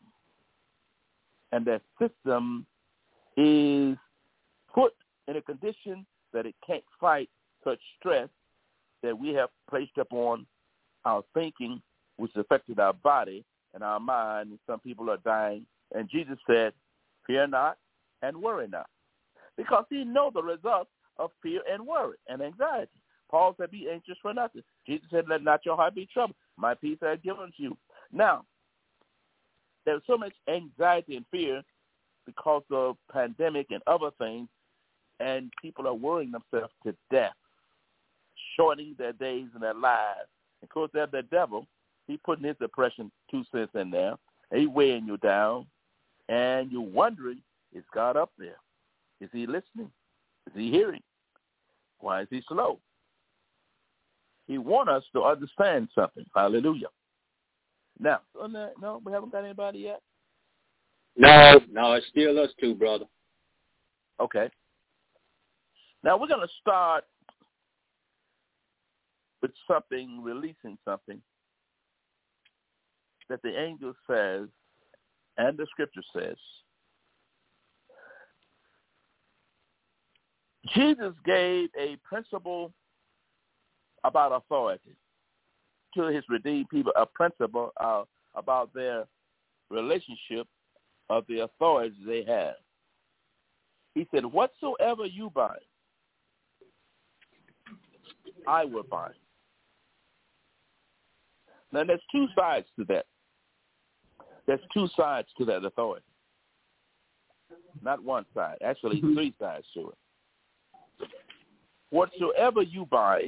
And that system is put in a condition that it can't fight such stress that we have placed upon our thinking, which affected our body and our mind, and some people are dying. And Jesus said, fear not and worry not, because he knows the result of fear and worry and anxiety. Paul said, be anxious for nothing. Jesus said, let not your heart be troubled. My peace I have given to you. Now, there's so much anxiety and fear because of pandemic and other things, and people are worrying themselves to death, shortening their days and their lives. Of course, there's the devil. He's putting his depression two cents in there. He's weighing you down, and you're wondering, is God up there? Is he listening? Is he hearing? Why is he slow? He wants us to understand something. Hallelujah. Now, no, we haven't got anybody yet? No, no, it's still us two, brother. Okay. Now, we're going to start with something, releasing something that the angel says and the scripture says. Jesus gave a principle about authority to his redeemed people, a principle uh, about their relationship of the authority they have. He said, whatsoever you bind, I will bind. Now, there's two sides to that. There's two sides to that authority. Not one side. Actually, three sides to it. Whatsoever you bind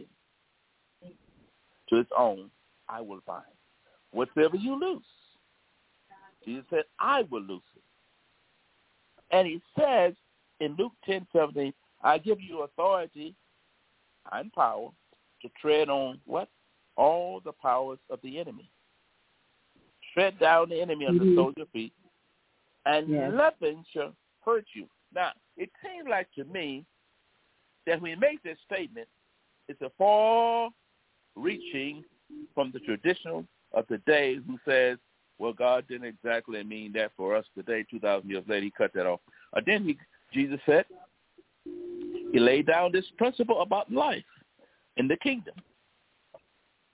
to its own, I will bind. Whatsoever you loose, Jesus said, I will loose it. And he says in Luke ten seventeen, I give you authority and power to tread on what? All the powers of the enemy. Tread down the enemy under mm-hmm. the soles of your feet, and yes. nothing shall hurt you. Now, it seems like to me that when he makes this statement, it's a far reaching from the traditional of today who says, well, God didn't exactly mean that for us today. two thousand years later, he cut that off. And then he, Jesus said, he laid down this principle about life in the kingdom.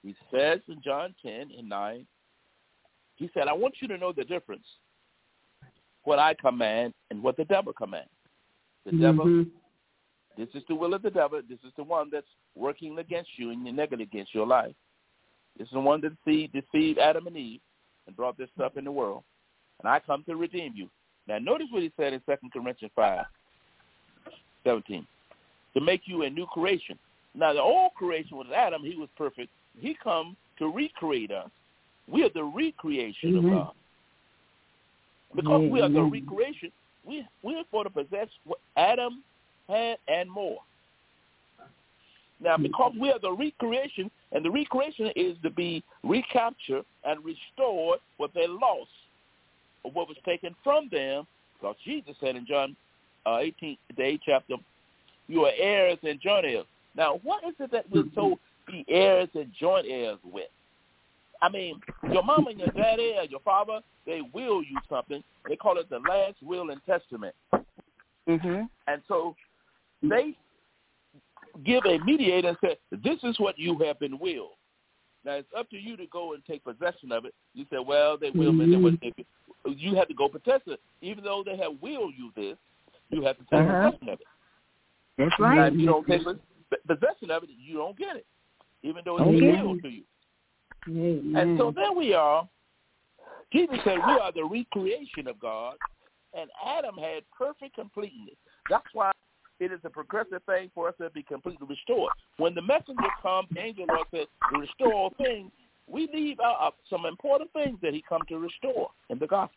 He says in John ten and nine, he said, I want you to know the difference, what I command and what the devil commands. The mm-hmm. devil, this is the will of the devil. This is the one that's working against you and negative against your life. This is the one that deceived, deceived Adam and Eve and brought this stuff in the world. And I come to redeem you. Now, notice what he said in Second Corinthians five seventeen, to make you a new creation. Now, the old creation was Adam. He was perfect. He come to recreate us. We are the recreation mm-hmm. of God. Because mm-hmm. we are the recreation, we, we are going to possess what Adam had and more. Now, because we are the recreation, and the recreation is to be recaptured and restored what they lost, or what was taken from them, because Jesus said in John uh, eighteen, the eighth chapter, you are heirs and joint heirs. Now, what is it that we're so be heirs and joint heirs with? I mean, your mama and your daddy or your father, they will you something. They call it the last will and testament. Mm-hmm. And so they give a mediator and say, this is what you have been willed. Now, it's up to you to go and take possession of it. You say, well, they will, but mm-hmm. they wouldn't. You have to go possess it. Even though they have willed you this, you have to take uh-huh. possession of it. That's right. Now, if you don't take possession of it, you don't get it, even though it's okay. willed to you. Amen. And so there we are. Jesus said we are the recreation of God, and Adam had perfect completeness. That's why it is a progressive thing for us to be completely restored. When the messenger comes, the angel Lord says to restore all things, we leave out some important things that he come to restore in the gospel.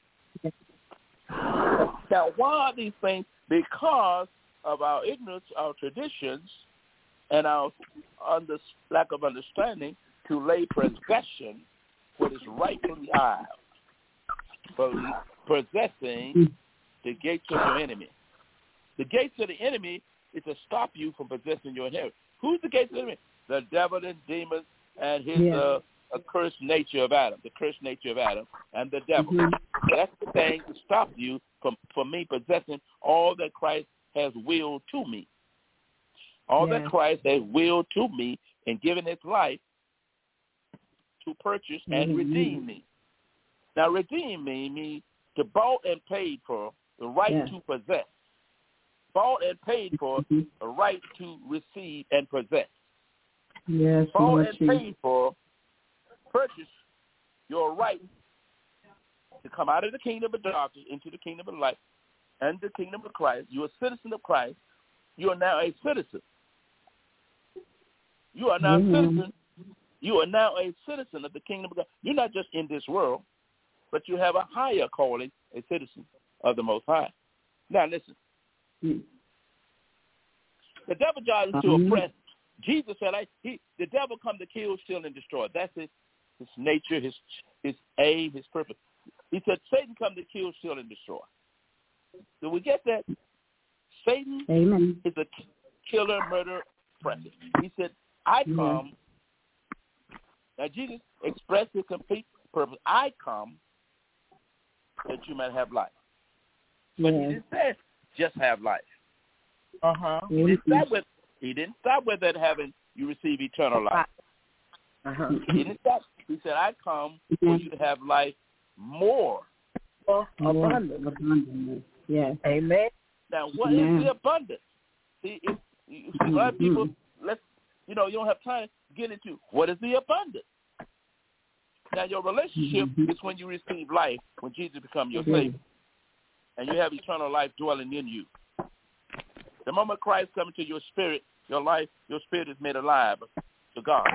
Now, why are these things? Because of our ignorance, our traditions, and our under, lack of understanding to lay possession what is rightfully ours, for possessing the gates of your enemy. The gates of the enemy is to stop you from possessing your inheritance. Who's the gates of the enemy? The devil and demons and his yeah. uh, accursed nature of Adam, the cursed nature of Adam, and the devil. Mm-hmm. That's the thing to stop you from, from me possessing all that Christ has willed to me. All yeah. that Christ has willed to me and given his life to purchase and mm-hmm. redeem me. Now, redeem me means to bought and paid for the right yeah. to possess. Bought and paid for mm-hmm. the right to receive and possess. Yes, bought Lord and Jesus. paid for, purchase your right to come out of the kingdom of darkness into the kingdom of light and the kingdom of Christ. You're a citizen of Christ. You are now a citizen. You are now mm-hmm. a citizen. You are now a citizen of the kingdom of God. You're not just in this world, but you have a higher calling, a citizen of the Most High. Now, listen. Mm-hmm. The devil job is to mm-hmm. oppress. Jesus said, I, he, the devil come to kill, steal, and destroy. That's his, his nature, his his aim, his purpose. He said, Satan come to kill, steal, and destroy. Do we get that? Satan Amen. is a killer, murderer, oppressor. He said, I come. Yeah. Now, Jesus expressed his complete purpose. I come that you might have life. But yeah. he didn't say just have life. Uh-huh. He didn't stop with, he didn't stop with that having you receive eternal life. Uh-huh. He didn't stop. He said, I come mm-hmm. for you to have life more. Oh, abundant. Abundant. Yes. Amen. Now, what Amen. is the abundance? See, if, if a lot of people, let's, you know, you don't have time to get into what is the abundance. Now, your relationship mm-hmm. is when you receive life, when Jesus becomes your mm-hmm. Savior, and you have eternal life dwelling in you. The moment Christ comes into your spirit, your life, your spirit is made alive to God.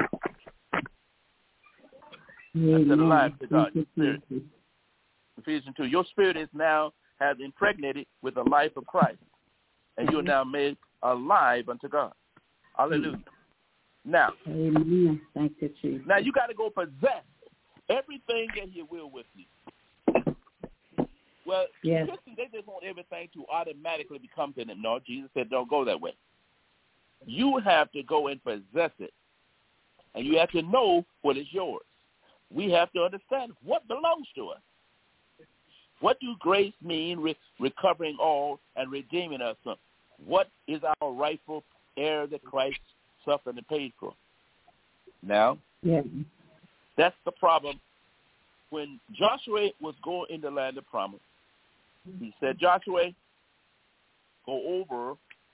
Amen. Instead of alive to God, your spirit. Ephesians two, your spirit is now has impregnated with the life of Christ, and you're now made alive unto God. Hallelujah. Now, Amen. Thank you, Jesus. Now you got to go possess everything that He will with you. Well, yes. Christians, they just want everything to automatically become to them. No, Jesus said don't go that way. You have to go and possess it, and you have to know what is yours. We have to understand what belongs to us. What do grace mean, re- recovering all and redeeming us from? What is our rightful heir that Christ suffered and paid for? Now, Yeah. That's the problem. When Joshua was going in the land of promise, he said, Joshua, go over.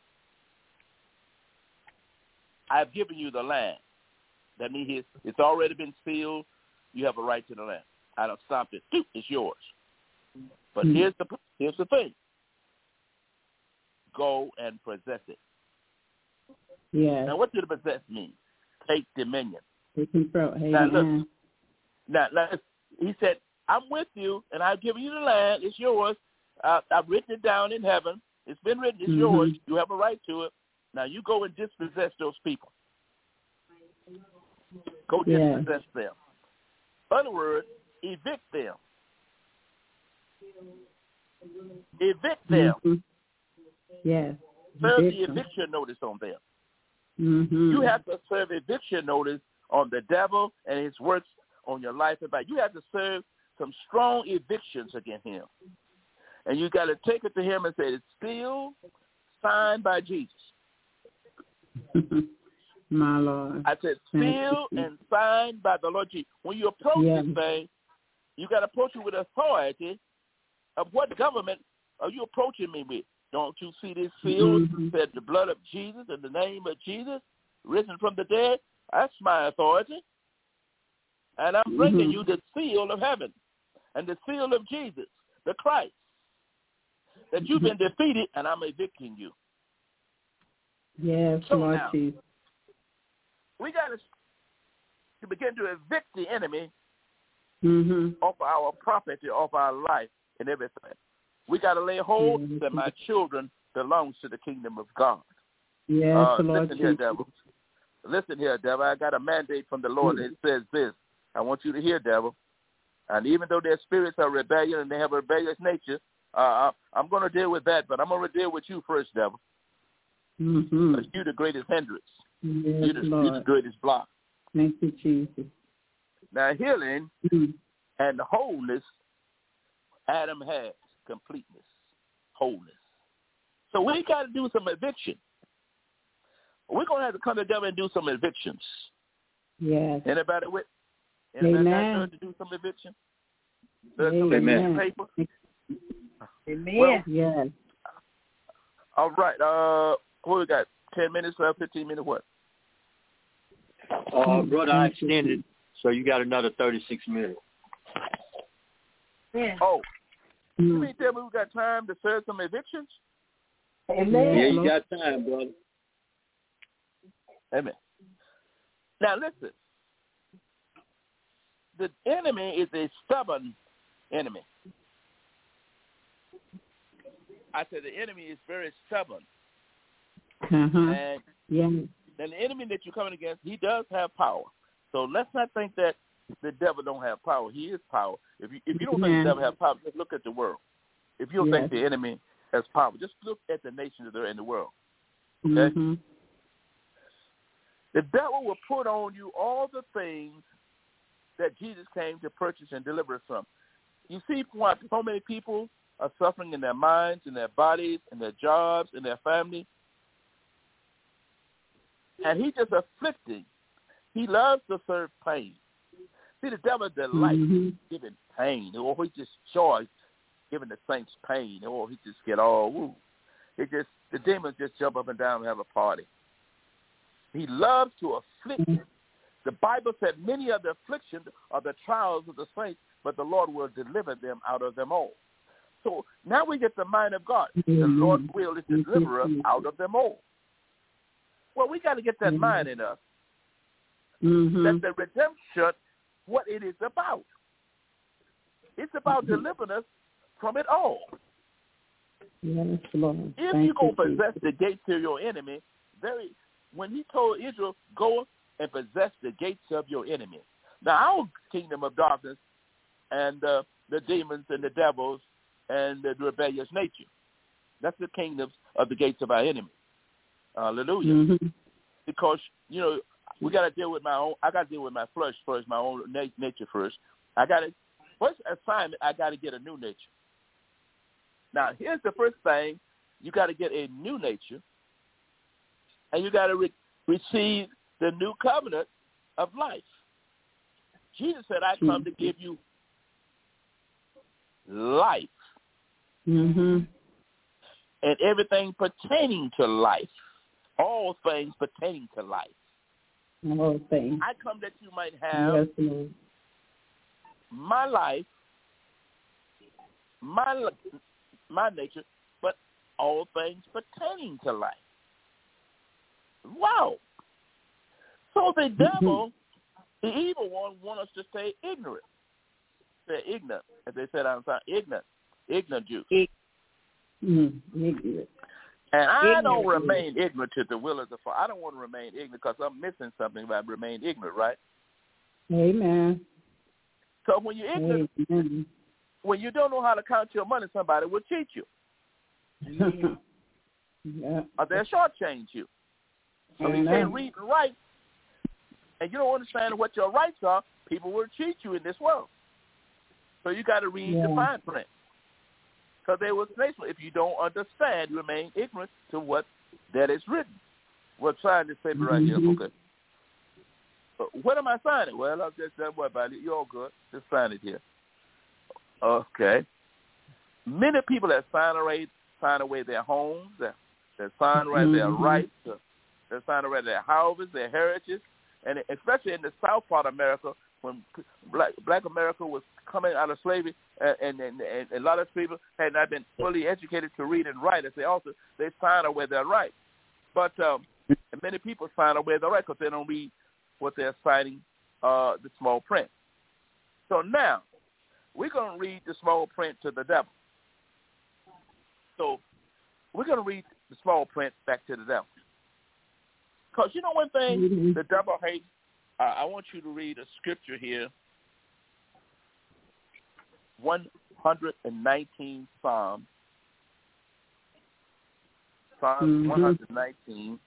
I've given you the land. That means it's, it's already been sealed. You have a right to the land. I don't stop it. It's yours. But mm-hmm. here's the here's the thing. Go and possess it. Yeah. Now, what did possess mean? Take dominion. Take control. Hey, now, look, now, now, he said, I'm with you, and I've given you the land. It's yours. Uh, I've written it down in heaven. It's been written. It's mm-hmm. yours. You have a right to it. Now, you go and dispossess those people. Go yeah. dispossess them. In other words, evict them. Evict them. Mm-hmm. Yes. Serve the eviction notice on them. Mm-hmm. You have to serve eviction notice on the devil and his works on your life and back. You have to serve some strong evictions against him. And you got to take it to him and say, it's still signed by Jesus. My Lord. I said, sealed and signed by the Lord Jesus. When you approach yeah. this thing, you got to approach it with authority of what government are you approaching me with? Don't you see this seal? Mm-hmm. Said the blood of Jesus and the name of Jesus, risen from the dead. That's my authority. And I'm bringing mm-hmm. you the seal of heaven and the seal of Jesus, the Christ, that you've been defeated, and I'm evicting you. Yes, so Lord now, Jesus. We got to, to begin to evict the enemy mm-hmm. off our property, off our life, and everything. We got to lay hold mm-hmm. that my children belongs to the kingdom of God. Yes, uh, Lord listen here, devil. Listen here, devil. I got a mandate from the Lord mm-hmm. that says this. I want you to hear, devil. And even though their spirits are rebellious and they have a rebellious nature, uh, I'm going to deal with that. But I'm going to deal with you first, devil. Mm-hmm. Because you're the greatest hindrance. Yes, you're, the, Lord. you're the greatest block. Thank you, Jesus. Now, healing mm-hmm. and wholeness, Adam has completeness, wholeness. So we got to do some eviction. We're going to have to come together and do some evictions. Yes. Anybody with? Anybody got to do some eviction? Amen. Amen. Paper? Amen. Well, yes. All right. Uh, what we got? Ten minutes left. Fifteen minutes. What? Uh, brother, I extended, so you got another thirty-six minutes. Yeah. Oh. Mm. You mean tell me we got time to serve some evictions? Amen. Yeah, you got time, brother. Amen. Now listen. The enemy is a stubborn enemy. I said the enemy is very stubborn. Uh-huh. And yeah. And the enemy that you're coming against, he does have power. So let's not think that the devil don't have power. He is power. If you if you don't yeah. think the devil has power, just look at the world. If you don't yes. think the enemy has power, just look at the nations that are in the world. Okay? Mm-hmm. The devil will put on you all the things that Jesus came to purchase and deliver us from. You see why so many people are suffering in their minds, in their bodies, in their jobs, in their family. And he just afflicting. He loves to serve pain. See, the devil delights mm-hmm. giving pain, or he just joys giving the saints pain, or he just get all woo. It just the demons just jump up and down and have a party. He loves to afflict. Mm-hmm. The Bible said many of the afflictions are the trials of the saints, but the Lord will deliver them out of them all. So now we get the mind of God. Mm-hmm. The Lord's will is to deliver us out of them all. Well, we got to get that mm-hmm. mind in us. Mm-hmm. That the redemption, what it is about. It's about mm-hmm. delivering us from it all. Yes, Lord. If Thank you go you, possess Jesus. the gates of your enemy, very when he told Israel, go and possess the gates of your enemy. Now, our kingdom of darkness and uh, the demons and the devils and the rebellious nature, that's the kingdoms of the gates of our enemy. Hallelujah. Mm-hmm. Because, you know, we got to deal with my own, I got to deal with my flesh first, my own na- nature first. I got to, first assignment, I got to get a new nature. Now, here's the first thing. You got to get a new nature, and you got to re- receive the new covenant of life. Jesus said, I come to give you life. Mm-hmm. And everything pertaining to life. All things pertaining to life. All things. I come that you might have yes, Lord. my life, my my nature, but all things pertaining to life. Wow. So the devil, the evil one, wants us to stay ignorant. Stay ignorant, as they said outside, ignorant, ignorant Jews. Mm-hmm. Ignorant. And I ignorant. don't remain ignorant to the will of the Father. I don't want to remain ignorant because I'm missing something if I remain ignorant, right? Amen. So when you're ignorant, Amen. when you don't know how to count your money, somebody will cheat you. yeah. Or they'll shortchange you. So Amen. you can't read and write, and you don't understand what your rights are, people will cheat you in this world. So you got to read yeah. the fine print. Because they will say, if you don't understand, you remain ignorant to what that is written. What sign this paper right mm-hmm. here? Okay. But what am I signing? Well, I'll just don't worry about it. You're all good. Just sign it here. Okay. Many people that sign away, sign away their homes, that, that sign away mm-hmm. their rights, that sign away their houses, their heritage, and especially in the South part of America, when Black, Black America was coming out of slavery, and, and, and, and a lot of people had not been fully educated to read and write, as they also they sign away their rights. But um, many people sign away their rights because they don't read what they're signing, uh, the small print. So now we're going to read the small print to the devil. So we're going to read the small print back to the devil. Because you know one thing mm-hmm. the devil hates? Uh, I want you to read a scripture here, one hundred nineteen Psalms, Psalms mm-hmm. one hundred nineteen,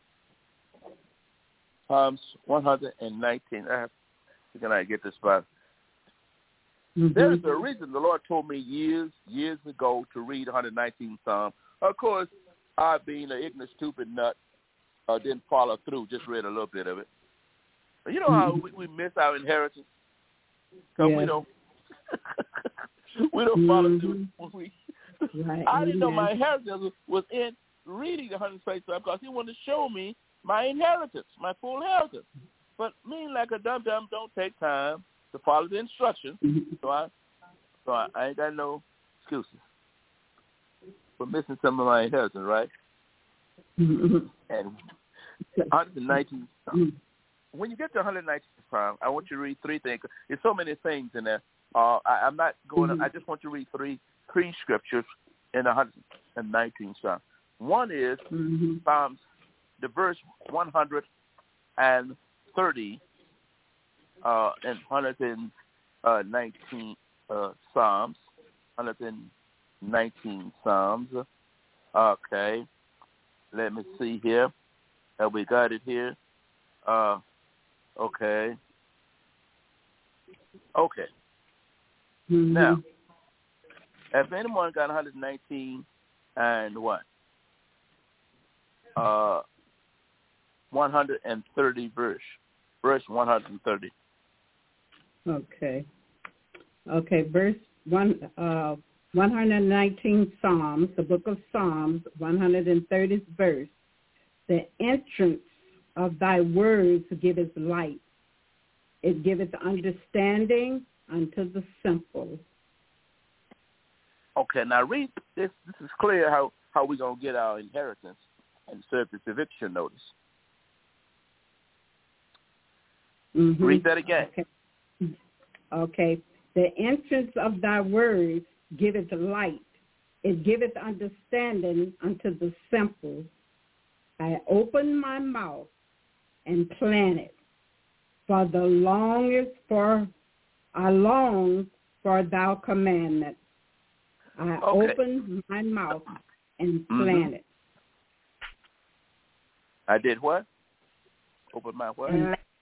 Psalms one hundred nineteen. I have, can I get this by? Mm-hmm. There is a reason the Lord told me years, years ago to read one hundred nineteen Psalms. Of course, I, being an ignorant, stupid nut, uh, didn't follow through, just read a little bit of it. You know how we, we miss our inheritance? Because yes. we don't we don't follow mm-hmm. through. When we, right. I didn't know Amen. my inheritance was in reading the one hundred Psalms because he wanted to show me my inheritance, my full inheritance. But me, like a dum-dum, don't take time to follow the instructions. Mm-hmm. So I so I, I ain't got no excuses for missing some of my inheritance, right? Mm-hmm. And one hundred nineteen Psalms. When you get to one hundred nineteen Psalms, I want you to read three things. There's so many things in there. Uh, I, I'm not going. Mm-hmm. To, I just want you to read three three scriptures in the one hundred nineteen Psalms. One is mm-hmm. Psalms, the verse one hundred thirty, uh, and one hundred nineteen uh, Psalms. one hundred nineteen Psalms. Okay, let me see here. Uh, we got it here. Uh, Okay. Okay. Mm-hmm. Now, if anyone got one hundred nineteen and what? Uh, one hundred thirty verse. Verse one hundred thirty. Okay. Okay, verse one, uh, one hundred nineteen Psalms, the book of Psalms, one hundred thirtieth verse. The entrance of thy words giveth light. It giveth understanding unto the simple. Okay, now read this. This is clear how, how we're going to get our inheritance and serve this eviction notice. Mm-hmm. Read that again. Okay. Okay. The entrance of thy words giveth light. It giveth understanding unto the simple. I open my mouth and plan it. For the longest for I long for thou commandment. I okay. open my mouth and plan mm-hmm. it. I did what? Open my what?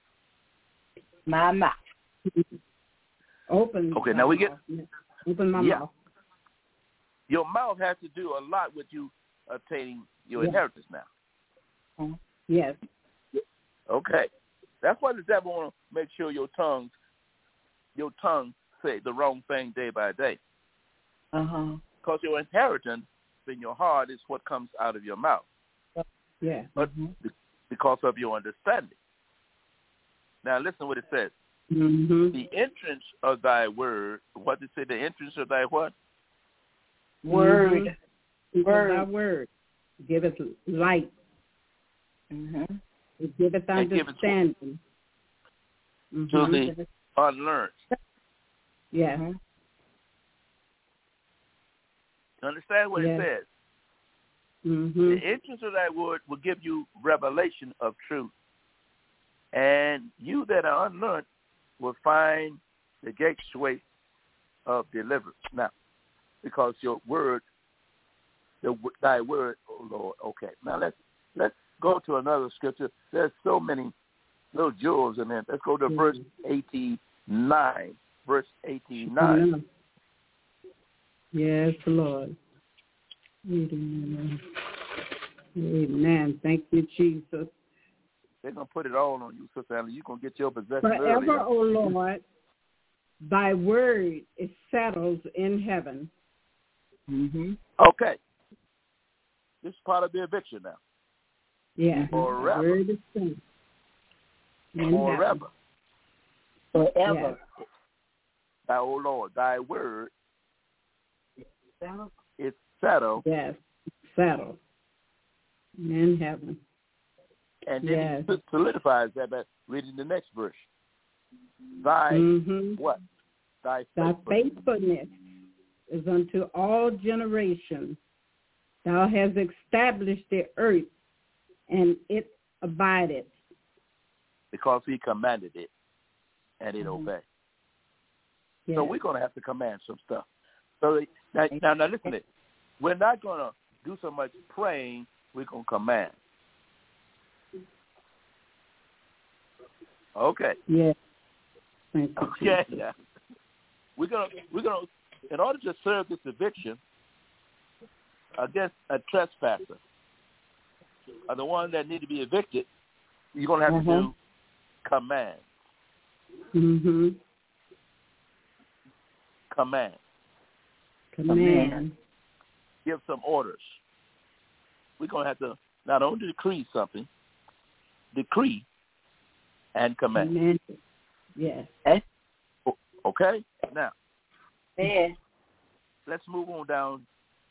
My mouth. Open. Okay, now we get mouth. Open my yeah. mouth. Your mouth has to do a lot with you obtaining your yes. inheritance now. Yes. Okay. That's why the devil want to make sure your tongue your tongue say the wrong thing day by day. Uh-huh. Because your inheritance in your heart is what comes out of your mouth. Yeah. But mm-hmm. because of your understanding. Now listen what it says. Mm-hmm. The entrance of thy word, what did it say? The entrance of thy what? Word. Mm-hmm. Word. Thy word. Give us light. Mm-hmm. It give us understanding. To mm-hmm. the unlearned. Yeah. Mm-hmm. Understand what yes. it says. Mm-hmm. The entrance of thy word will give you revelation of truth. And you that are unlearned will find the gateway of deliverance. Now, because your word, the, thy word, oh Lord, okay. Now let's let's go to another scripture. There's so many little jewels in there. Let's go to mm-hmm. verse eighty-nine. Verse eighty-nine. Mm-hmm. Yes, Lord. Amen. Amen. Thank you, Jesus. They're going to put it all on you, Sister Anna. You're going to get your possession Forever, earlier. O Lord, thy word is settled in heaven. Mm-hmm. Okay. This is part of the eviction now. Yeah. Forever. The word is settled in Forever. heaven. Forever. Yes. Thou, O Lord, thy word Settled. is settled. Yes, settled in heaven. And then yes. he solidifies that by reading the next verse. Thy mm-hmm. what? Thy faithfulness. Thy faithfulness is unto all generations. Thou hast established the earth, and it abideth. Because he commanded it, and it mm-hmm. obeyed. Yes. So we're going to have to command some stuff. So now, now, now listen to it. We're not going to do so much praying. We're going to command. Okay. Yeah. Thank you, okay. Jesus. Yeah. We're gonna we're gonna in order to serve this eviction against a trespasser, or the one that need to be evicted, you're gonna have uh-huh. to do command. Mhm. Command. Command. Give some orders. We're gonna have to not only decree something, decree and command. Command. Yes. Okay? Now, yeah. let's move on down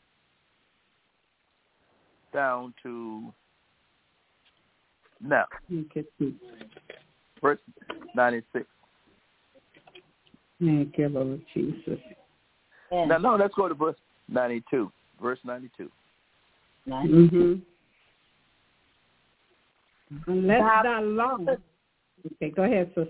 down to now. Verse ninety-six. Thank you, Lord Jesus. Yeah. Now, no, let's go to verse ninety-two. Verse ninety-two. Mm-hmm. Unless thy law. Okay, go ahead, sister.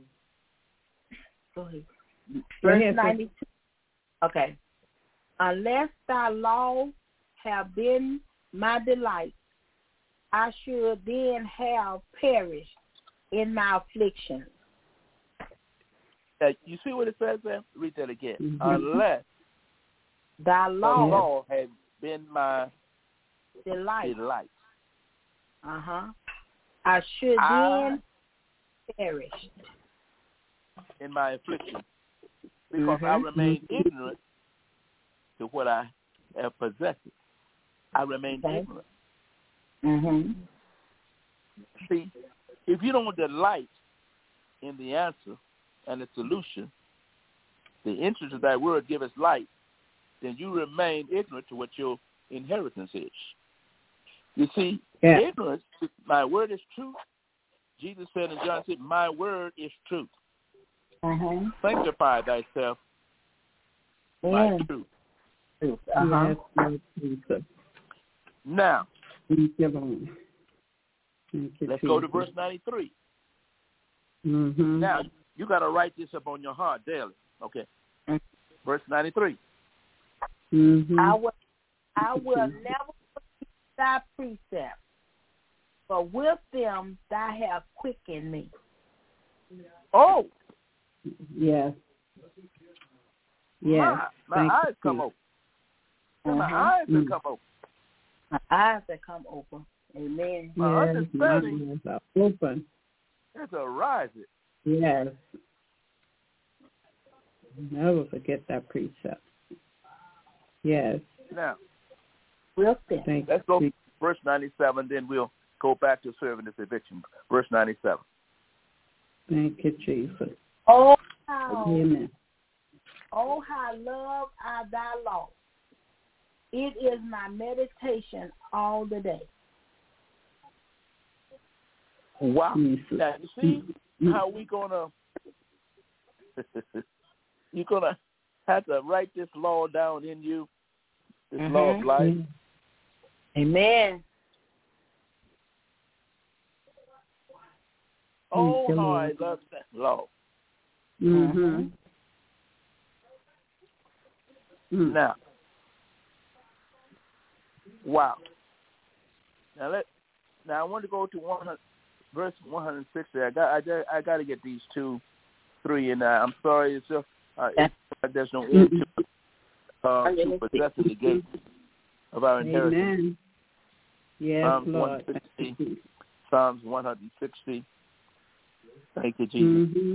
Go ahead. Go Verse ahead, ninety-two. Okay. Unless thy law have been my delight, I should then have perished in my affliction. Uh, you see what it says there? Read that again. Mm-hmm. Unless thy law, the law had been my delight. delight. Uh-huh. I should I, then perish in my affliction, because mm-hmm. I remain ignorant to what I have possessed. I remain okay. ignorant. Mm-hmm. See, if you don't delight in the answer and the solution, the entrance of that word give us light, then you remain ignorant to what your inheritance is. You see, yeah. ignorance, my word is truth. Jesus said in John six, my word is truth. Uh-huh. Sanctify thyself yeah. by truth. Uh-huh. Yes, now, Thank you, Lord. Thank you, let's Jesus. go to verse ninety-three. Mm-hmm. Now, you got to write this up on your heart daily. Okay. Mm-hmm. Verse ninety-three. Mm-hmm. I will, I will never forget thy precepts, for with them thou hast quickened me. Oh. Yes. Yes. My, my eyes you. come open. Uh-huh. My eyes mm. have come open. My eyes have come open. Amen. My yes, understanding my eyes are open. is arising. Yes. Never forget that precept. Yes. Now, Will them. Thank let's go you. verse ninety-seven, then we'll go back to serving this eviction. Verse ninety-seven. Thank you, Jesus. Oh, how, Amen. oh, how love I thy law. It is my meditation all the day. Wow. Jesus. Now, you see how we gonna you're gonna have to write this law down in you, this Mm-hmm. law of life. Amen. Oh, Thank you, how I Lord. love that law. Mm-hmm. Mm. Now, wow. Now let now I want to go to one hundred, verse one hundred sixty. I got I got, I got to get these two, three, and uh, I'm sorry, it's just uh, it's, there's no end to uh, to possessing the gate of our inheritance. Amen. Yes, Psalms Lord. one sixty, Psalms one hundred sixty. Thank you, Jesus. Mm-hmm.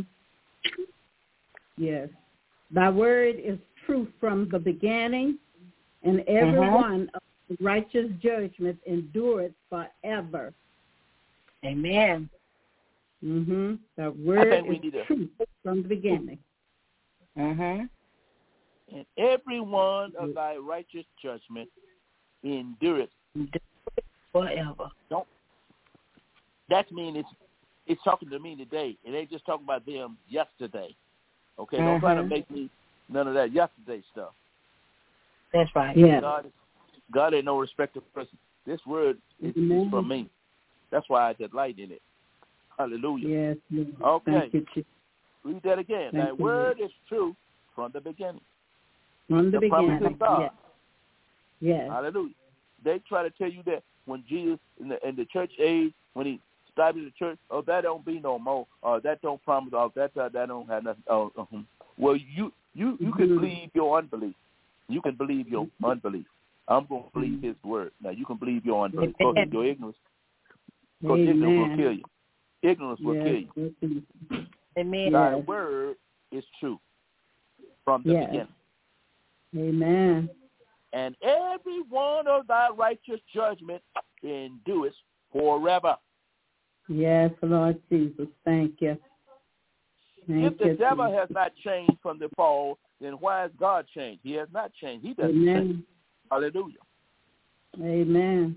Yes. Thy word is truth from the beginning, and every Mhm. one of the righteous judgments endureth forever. Amen. Mm-hmm. The I word think we is need a- truth from the beginning. Mm-hmm. And every one of thy righteous judgment endureth. Forever. Don't. That means it's it's talking to me today. It ain't just talking about them yesterday. Okay, don't try to Mhm. make me none of that yesterday stuff. That's right. Yes. God, God ain't no respecter of person. This word is, is Amen. from me. That's why I delight in it. Hallelujah. Yes. Lord. Okay. Thank you, Jesus. Read that again. Thank Thy you, word is true from the beginning. From the, The promise beginning. of God. Yes. Yes. Hallelujah. They try to tell you that when Jesus in the in the church age, when he started the church, oh, that don't be no more. Or that don't promise. Oh, that uh, that don't have nothing. Oh, uh-huh. Well, you you you can Mhm. believe your unbelief. You can believe your unbelief. I'm going to believe His word. Now you can believe your unbelief. Because Amen. your ignorance, because ignorance will Amen. kill you. Ignorance will kill Yes. you. Yes. Amen. Thy Yes. word is true from the Yes. beginning. Amen. And every one of thy righteous judgment endureth forever. Yes, Lord Jesus. Thank you. Thank If the you, devil Jesus. has not changed from the fall, then why has God changed? He has not changed. He doesn't change. Amen. Hallelujah. Amen.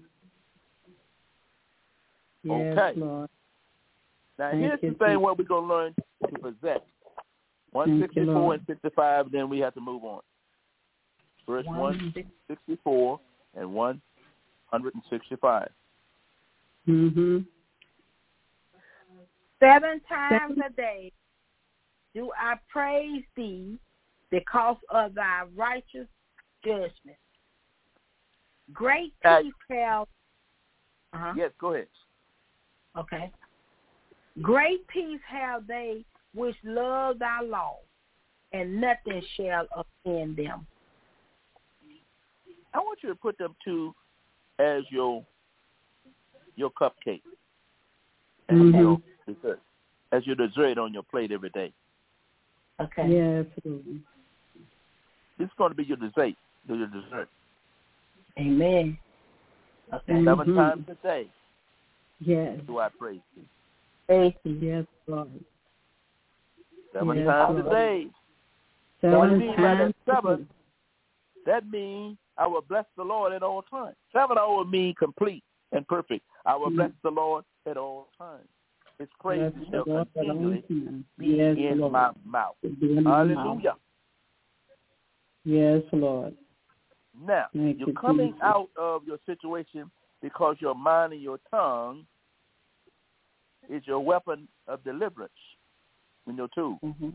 Yes, Okay. Lord. Now, Thank here's you, the thing Jesus. what we're going to learn to possess. one Thank you, sixty-four Lord. and sixty-five, then we have to move on. Verse one sixty-four and one sixty-five. Mm-hmm. Seven times a day do I praise thee because of thy righteous judgment. Great Uh, peace have uh-huh. Yes, go ahead. Okay. Great peace have they which love thy law, and nothing shall offend them. I want you to put them two as your your cupcake, as Mhm. your dessert, as your dessert on your plate every day. Okay. Yes, Lord. It's going to be your dessert, your dessert. Amen. Okay. Mhm. Seven times a day Yes. do I praise thee. Praise thee. Yes, Lord. Seven Yes, times Lord. a day. What do you Seven mean by that times. seven? That means I will bless the Lord at all times. Seven will mean complete and perfect. I will Mhm. bless the Lord at all times. His praise Bless the shall Lord at all continually times. be Yes, in Lord. my mouth. Be in my mouth. Hallelujah. Yes, Lord. Now, Thank you're you, coming Jesus. out of your situation because your mind and your tongue is your weapon of deliverance in your tool. Mm-hmm.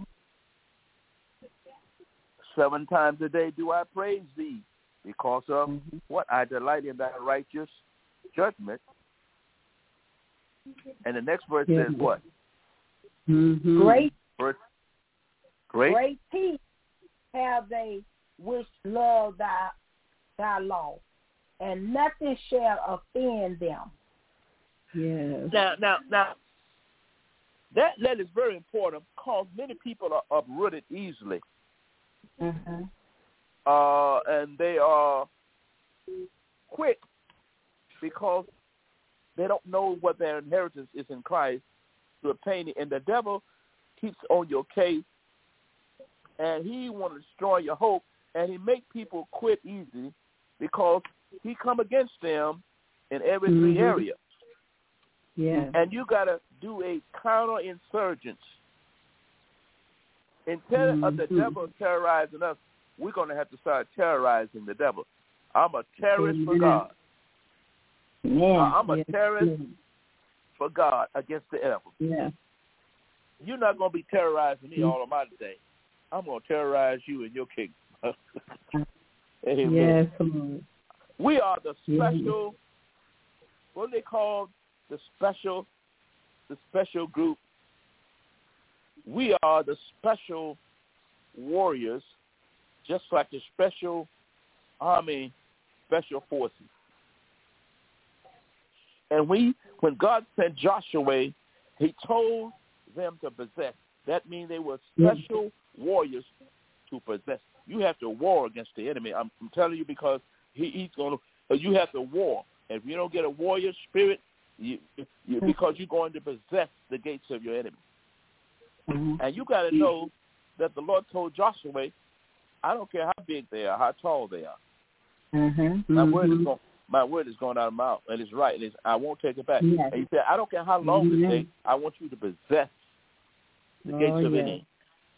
Seven times a day do I praise thee because of Mm-hmm. what? I delight in thy righteous judgment. And the next verse Yes. says what? Mm-hmm. Great, Verse, great. great peace have they which love thy thy law, and nothing shall offend them. Yes. Now, now, now, that that is very important because many people are uprooted easily Mm-hmm. Uh, and they are quick because they don't know what their inheritance is in Christ to obtain it. And the devil keeps on your case, and he want to destroy your hope, and he make people quit easy because he come against them in every mm-hmm. three areas. Yeah. And you got to do a counterinsurgence. Instead mm-hmm. of the devil terrorizing us, we're going to have to start terrorizing the devil. I'm a terrorist mm-hmm. for God. Yeah. Uh, I'm a yes. terrorist yeah. for God against the devil. Yeah. You're not going to be terrorizing me mm-hmm. all of my day. I'm going to terrorize you in your kingdom. Amen. Yes. Lord. We are the special, yes. what do they call the special, the special group? We are the special warriors, just like the special army, special forces. And we, when God sent Joshua, he told them to possess. That means they were special warriors to possess. You have to war against the enemy. I'm, I'm telling you because he, he's going to, you have to war. If you don't get a warrior spirit, you, you, because you're going to possess the gates of your enemy. Mm-hmm. And you got to know that the Lord told Joshua, I don't care how big they are, how tall they are. Mm-hmm. My mm-hmm. word is going, my word is going out of my mouth, and it's right. And it's, I won't take it back. Yes. And he said, I don't care how long mm-hmm. it takes. I want you to possess the oh, gates of yes. enemy.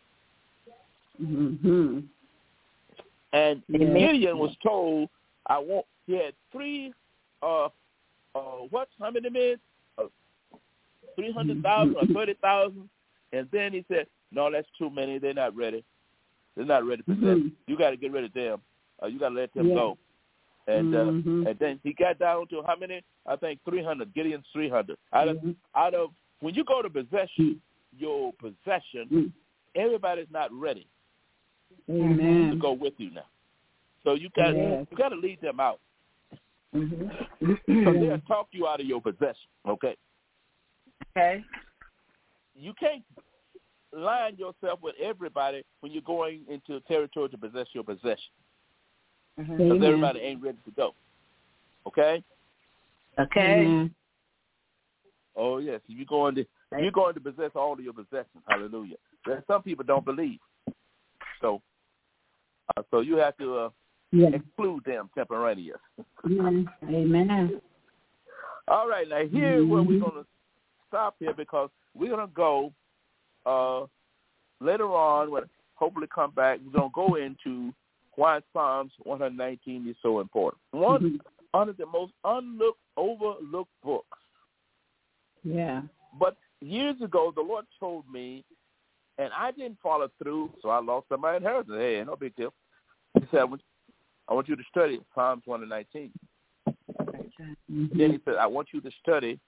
Mm-hmm. And yes. Gideon was told, I want. He had three. Uh, uh, what? How many men? Uh, Three hundred thousand or thirty thousand. And then he said, no, that's too many. They're not ready. They're not ready for mm-hmm. that. You got to get rid of them. Uh, you got to let them yeah. go. And mm-hmm. uh, and then he got down to how many? I think three hundred. Gideon's three hundred. Out of mm-hmm. out of when you go to possession, your possession, mm-hmm. everybody's not ready Amen. to go with you now. So you got yes. you got to lead them out. Mm-hmm. So they'll talk you out of your possession. Okay. Okay. You can't line yourself with everybody when you're going into territory to possess your possession. Because mm-hmm. everybody ain't ready to go. Okay? Okay. Mm-hmm. Oh, yes. You're going to you're going to possess all of your possessions. Hallelujah. There, some people don't believe. So uh, so you have to uh, yes. exclude them temporarily. Amen. Amen. All right. Now, here's mm-hmm. where we're going to stop here because we're going to go uh, later on, when hopefully come back, we're going to go into why Psalms one nineteen is so important. One mm-hmm. one of the most unlooked, overlooked books. Yeah. But years ago, the Lord told me, and I didn't follow through, so I lost some of my inheritance. Hey, no big deal. He said, I want, I want you to study Psalms one nineteen. Mm-hmm. Then he said, I want you to study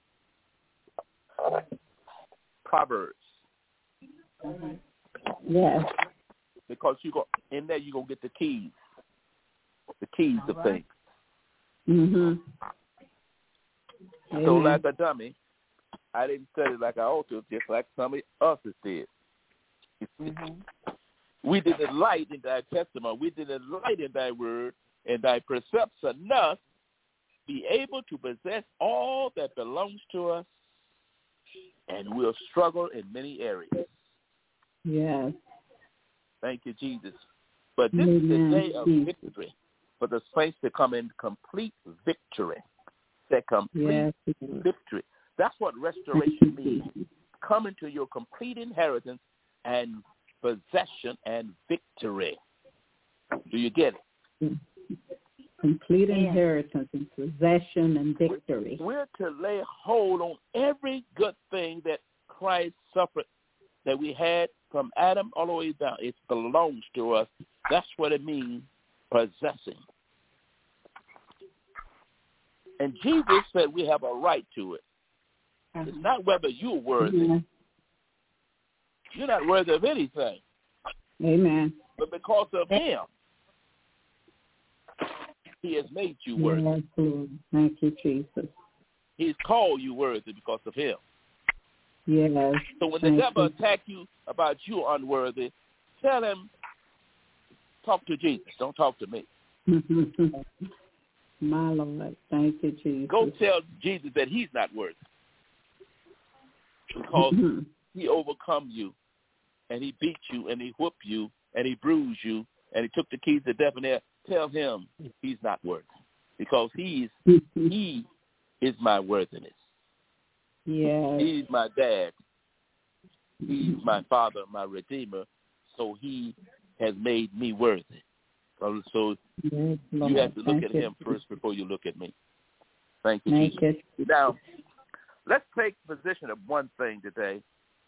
Proverbs. Mm-hmm. Yes. Because you go in there, you're going to get the keys, the keys All of right. things. Mm-hmm. So like a dummy, I didn't study like I ought to, just like somebody else did. Mm-hmm. We did it light in thy testimony. We did it light in thy word and thy precepts enough to be able to possess all that belongs to us, and we'll struggle in many areas. Yes. Thank you, Jesus. But this Amen. is the day of victory for the saints to come in complete victory. That complete yes. victory. That's what restoration means. Come into your complete inheritance and possession and victory. Do you get it? Complete inheritance and possession and victory. We're to lay hold on every good thing that Christ suffered, that we had from Adam all the way down. It belongs to us. That's what it means, possessing. And Jesus said we have a right to it. It's not whether you're worthy. Yeah. You're not worthy of anything. Amen. But because of him, he has made you worthy. Yes, thank you, Jesus. He's called you worthy because of him. Yes. So when the devil attacks you about you unworthy, tell him Talk to Jesus. Don't talk to me. My Lord. Thank you, Jesus. Go tell Jesus that he's not worthy. Because he overcome you, and he beat you, and he whooped you, and he bruised you, and he took the keys to death and hell. Tell him he's not worthy. Because he's he is my worthiness. Yeah. He's my dad. He's my father, my redeemer. So he has made me worthy. So yes, you have to look Thank at you. him first before you look at me. Thank you, Thank Jesus. you. Now, let's take position of one thing today.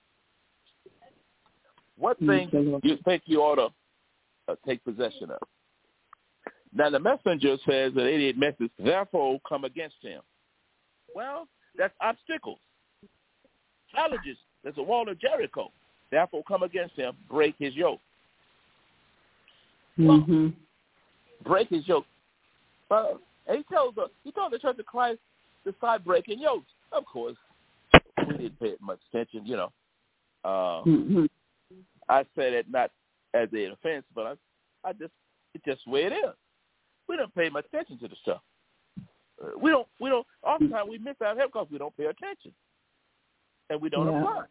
What thing you, you think you ought to uh, take possession of? Now, the messenger says that eighty-eight message, therefore come against him. Well, that's obstacles, challenges. There's a wall of Jericho. Therefore come against him, break his yoke. Mm-hmm. Break his yoke. Well, and he told the he told the Church of Christ to start breaking yokes. Of course, we didn't pay much attention, you know. Uh, Mm-hmm. I say that not as an offense, but I, I just it's just the way it is. We don't pay much attention to the stuff. Uh, we don't. We don't. Oftentimes we miss out here because we don't pay attention, and we don't Yeah. apply.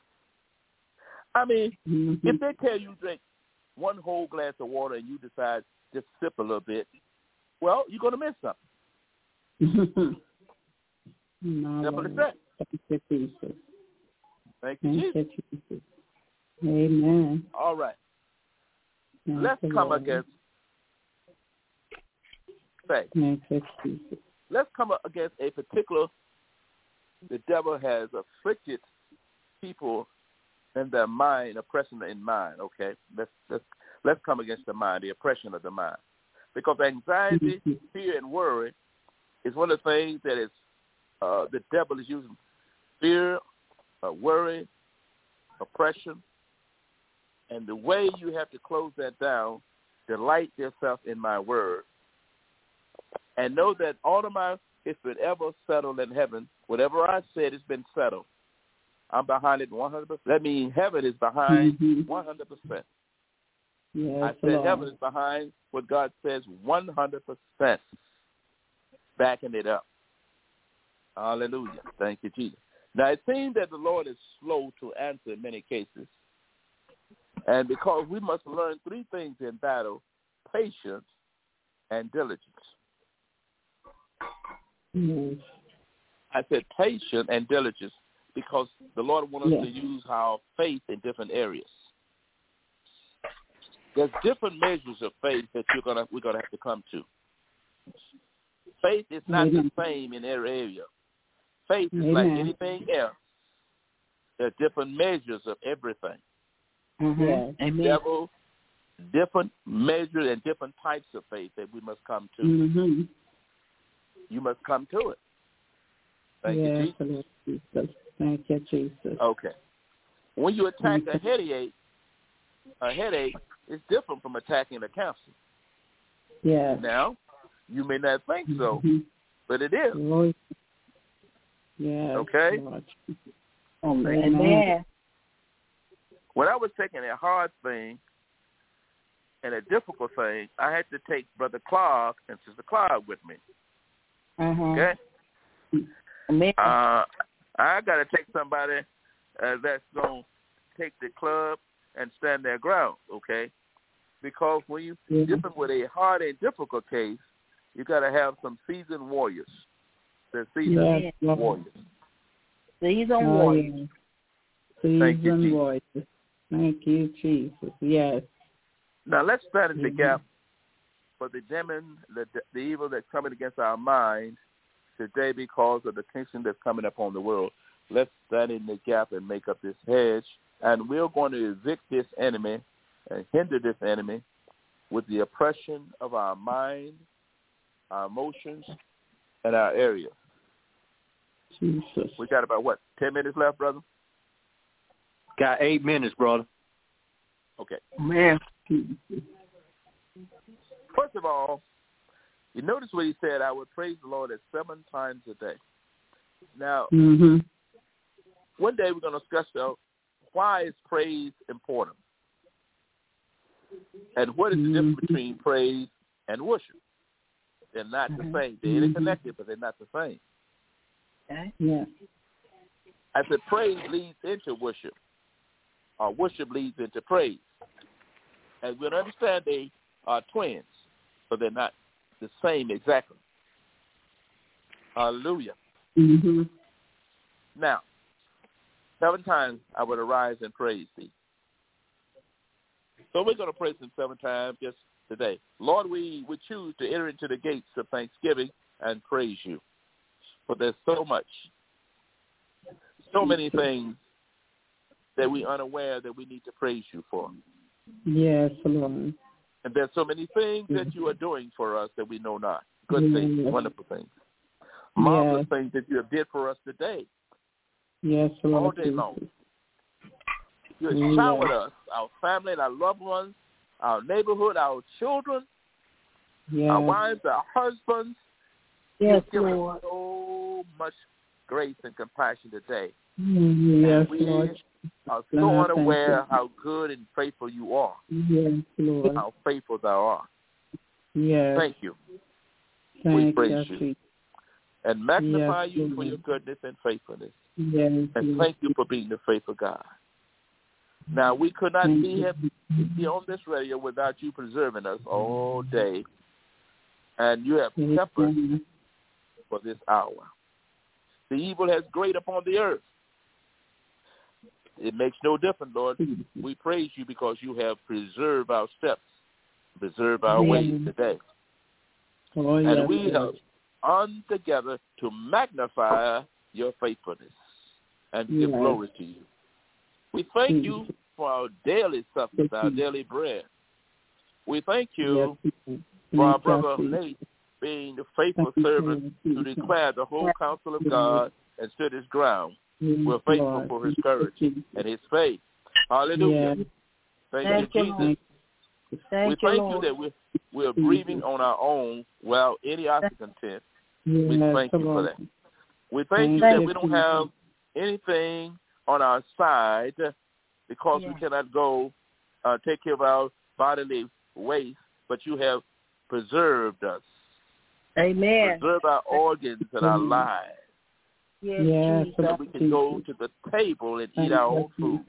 I mean, Mm-hmm. if they tell you drink one whole glass of water and you decide just sip a little bit, well, you're going to miss something. My Simple as Lord. that. Thank you, Jesus. Thank you, Thank Jesus. you, Jesus. Amen. All right. Thank Let's you, come Lord. against faith. Thank you, Jesus. Let's come against a particular, the devil has afflicted people in their mind, oppression in mind, okay? Let's, let's, let's come against the mind, the oppression of the mind. Because anxiety, Mm-hmm. fear, and worry is one of the things that is, uh, the devil is using. Fear, uh, worry, oppression. And the way you have to close that down, delight yourself in my word. And know that all of my, if it ever settled in heaven, whatever I said has been settled. I'm behind it one hundred percent. That means heaven is behind Mm-hmm. one hundred percent. Yes, I said Lord. heaven is behind what God says one hundred percent. Backing it up. Hallelujah. Thank you, Jesus. Now, it seems that the Lord is slow to answer in many cases. And because we must learn three things in battle, patience and diligence. Yes. I said patience and diligence because the Lord wants us Yes. to use our faith in different areas. There's different measures of faith that you're gonna we're gonna have to come to. Faith is not Amen. the same in every area. Faith is Amen. like anything else. There are different measures of everything. Mm-hmm. Yes. Amen. Devil, different measures and different types of faith that we must come to. Mm-hmm. You must come to it. Thank yes, you, Jesus. Lord Jesus. Thank you, Jesus. Okay. When you attack Thank a you. headache, a headache is different from attacking a cancer. Yes. Now, you may not think so, Mm-hmm. but it is. Lord. Yes. Okay? Lord. Amen. Amen. When I was taking a hard thing and a difficult thing, I had to take Brother Clark and Sister Clark with me. Mm-hmm. Okay? Amen. Uh, I got to take somebody uh, that's going to take the club and stand their ground, okay? Because when you Yeah. dealing with a hard and difficult case, you got to have some seasoned warriors. They're seasoned Yes, Lord. warriors. These on Oh, warriors. yes. Thank you, Seasoned Jesus. voices. Thank you, Jesus. Yes. Now let's stand in the Mhm. gap for the demon, the, the evil that's coming against our minds today because of the tension that's coming upon the world. Let's stand in the gap and make up this hedge, and we're going to evict this enemy and hinder this enemy with the oppression of our mind, our emotions, and our area. Jesus. We got about, what, ten minutes left, brother? Got eight minutes, brother. Okay. Man. First of all, you notice what he said, I would praise the Lord at seven times a day. Now, Mm-hmm. one day we're going to discuss uh, why is praise important. And what is the difference between praise and worship? They're not the same. They're interconnected, but they're not the same. Okay. Yeah. I said praise leads into worship, or worship leads into praise. And we'll understand they are twins, but they're not the same exactly. Hallelujah. Mm-hmm. Now, seven times I would arise and praise thee. So we're going to praise him seven times just today. Lord, we, we choose to enter into the gates of thanksgiving and praise you. But there's so much, so many things that we're unaware that we need to praise you for. Yes, Lord. And there's so many things that you are doing for us that we know not. Good yes. things, wonderful things. Marvelous yes. things that you have did for us today. Yes, Lord. All day long. You have showered us, our family, our loved ones, our neighborhood, our children, yes. our wives, our husbands. Yes, You've given Lord. us so much grace and compassion today. Yes, and we Lord. are so unaware how good and faithful you are. Yes, Lord. How faithful thou art. Yes. Thank you. Thank we praise you. you. And magnify yes, you Lord. for your goodness and faithfulness. Yes, and yes. thank you for being the faithful God. Now, we could not Thank be you. here, be on this radio without you preserving us all day. And you have kept us for this hour. The evil has great upon the earth. It makes no difference, Lord. We praise you because you have preserved our steps, preserved our yes. ways today. Oh, and yes, we Lord. have come together to magnify your faithfulness and give yes. glory to you. We thank you for our daily substance, our daily bread. We thank you yes. for our Thank brother you. Nate being the faithful Thank servant you. to declare the whole counsel of God and stood his ground. Yes, We're thankful Lord. for his courage and his faith. Hallelujah. Yes. Thank, Thank you, you, Jesus. Lord. Thank we you, thank Lord. you that we're, we're breathing on our own without any oxygen tent. Yes, We thank you for Lord. that. We thank you Thank that you. we don't have anything on our side because Yeah. we cannot go uh, take care of our bodily waste, but you have preserved us. Amen. Preserve our organs and our lives. Yes, Yes, Jesus. So we can go to the table and eat our own food.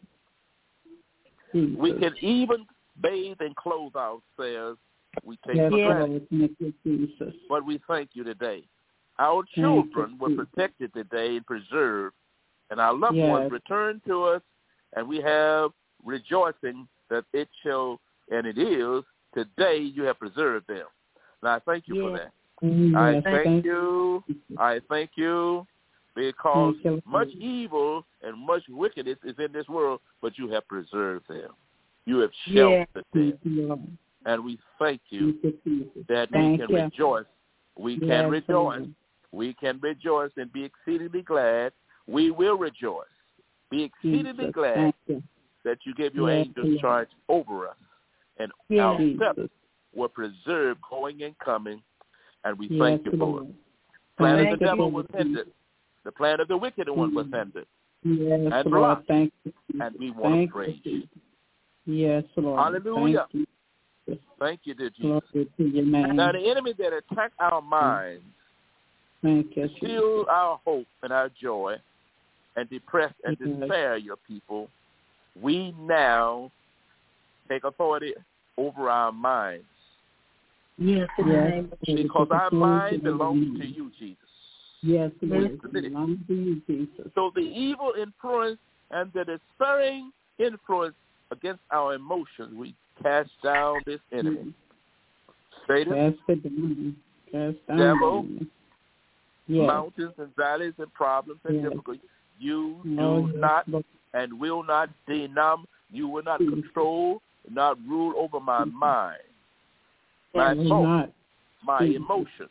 Jesus. We can even bathe and clothe ourselves. We take Yes, for granted. Lord. Thank you, Jesus. But we thank you today. Our Thank children you, were Jesus. protected today and preserved, and our loved Yes. ones returned to us, and we have rejoicing that it shall, and it is, today you have preserved them. And I thank you Yes. for that. Yes, I thank, thank you. I thank you because Thank you, much Lord. evil and much wickedness is in this world, but you have preserved them. You have Yeah. sheltered Thank them. you, Lord. And we thank you Thank you, Jesus. that Thank we can you. rejoice. We can Yes, rejoice. Lord. We can rejoice and be exceedingly glad. We will rejoice. Be exceedingly Jesus. glad Thank you. that you gave your Yes, angels Lord. charge over us. And Yes. our Jesus. steps were preserved going and coming. And we Yes, thank you for Lord. it. The plan Thank of the you, devil Jesus. was hindered. The plan of the wicked one was Mhm. hindered. Yes, And Lord. blocked. Thank you, Jesus. And we want Thank to praise you, you. Jesus. Yes, Lord. Hallelujah. Thank you. Thank you, dear Jesus. Glory to your name. Now, the enemy that attacked our minds, Thank you, to Jesus. steal our hope and our joy, and depress and Yes. despair your people, we now take authority over our minds. Yes, in the Yes. name of Because our Glory mind your belongs name. to you, Jesus. Yes, We Lord. submit it. Belongs to you, Jesus. So the evil influence and the despairing influence against our emotions, we cast down this enemy. Satan, Cast it down. Cast down. Devil, enemy. Yes. mountains and valleys and problems and Yes. difficulties, you No, do yes, not Lord. and will not denum, you will not control, not rule over my mind, my Will thoughts, not. my Jesus. emotions.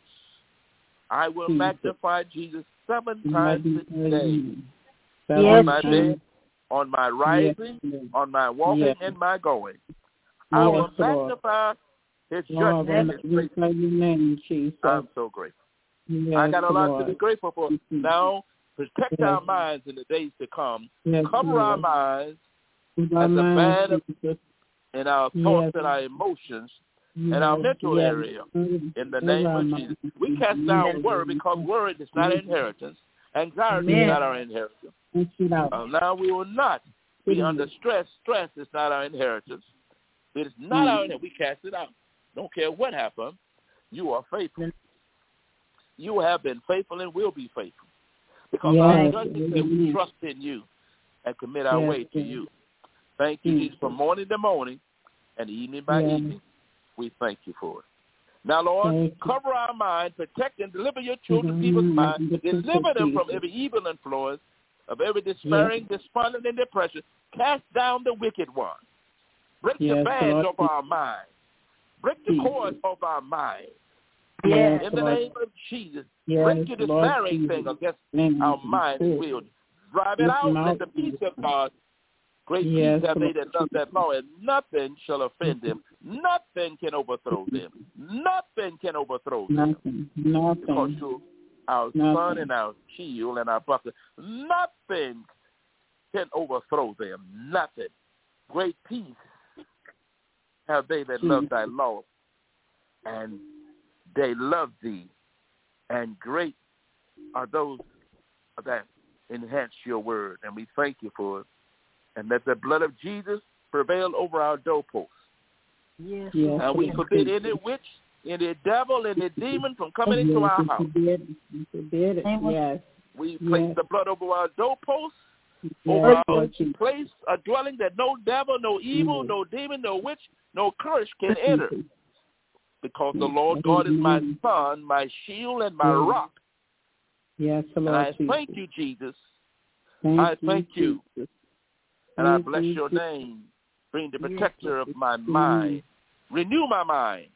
I will Jesus. magnify Jesus seven times a day, Seven Yes, on my times. bed, on my rising, Yes, on my walking, Yes. and my going. I Yes, will Lord. magnify his Lord, judgment we and his grace. magnify your name, Jesus. I'm so grateful. Yes, I got a lot Lord. to be grateful for. Mhm. Now, protect Yes. our minds in the days to come. Yes, Cover our Lord. minds With our as a minds, band of Jesus. in our thoughts Yes. and our emotions, Yes. in our mental Yes. area. In the name of Jesus. We cast down worry because worry is not an inheritance. Anxiety Amen. is not our inheritance. Uh, now we will not be under stress. Stress is not our inheritance. It is not our inheritance. We cast it out. Don't care what happened. You are faithful. You have been faithful and will be faithful. Because Yes. our judgment says we trust in you and commit our Yes. way to you. Thank you, Jesus, from morning to morning and evening by Yes. evening. We thank you for it. Now, Lord, Thank you. cover our mind, protect and deliver your children, Mhm. people's mind, Yes, deliver them from Jesus. every evil influence, of every despairing, despondent, and depression. Cast down the wicked one. Break the Yes, bands Lord. off our mind. Break the Jesus. cords off our mind. Yes, In the Lord. name of Jesus, Yes, break your Lord despairing Jesus. thing against Name our of mind and Jesus. will. Drive it Yes, out. Lord. Let the peace of God, great Yes, peace have they Lord. that love that law, and nothing shall offend them. Nothing can overthrow them. Nothing can overthrow them. Nothing. Because Nothing. you're our Nothing. son and our shield and our buckler. Nothing can overthrow them. Nothing. Great peace have they that love thy law, and they love thee. And great are those that enhance your word. And we thank you for it. And let the blood of Jesus prevail over our doorposts. Yes. Yes, And we Lord. forbid any witch, any devil, any demon from coming into Yes, our you house. forbid- you forbid it. Yes. We place Yes. the blood over our doorposts, Yes, over our Lord Jesus. place, a dwelling that no devil, no evil, Yes. no demon, no witch, no curse can enter. Because the Lord God is my son, my shield, and my Yes. rock. Yes, Lord And I Jesus. thank you, Jesus. Thank I thank you. Jesus. And I Thank bless you, your Jesus. name. Bring the Yes, protector of my mind. Renew my mind.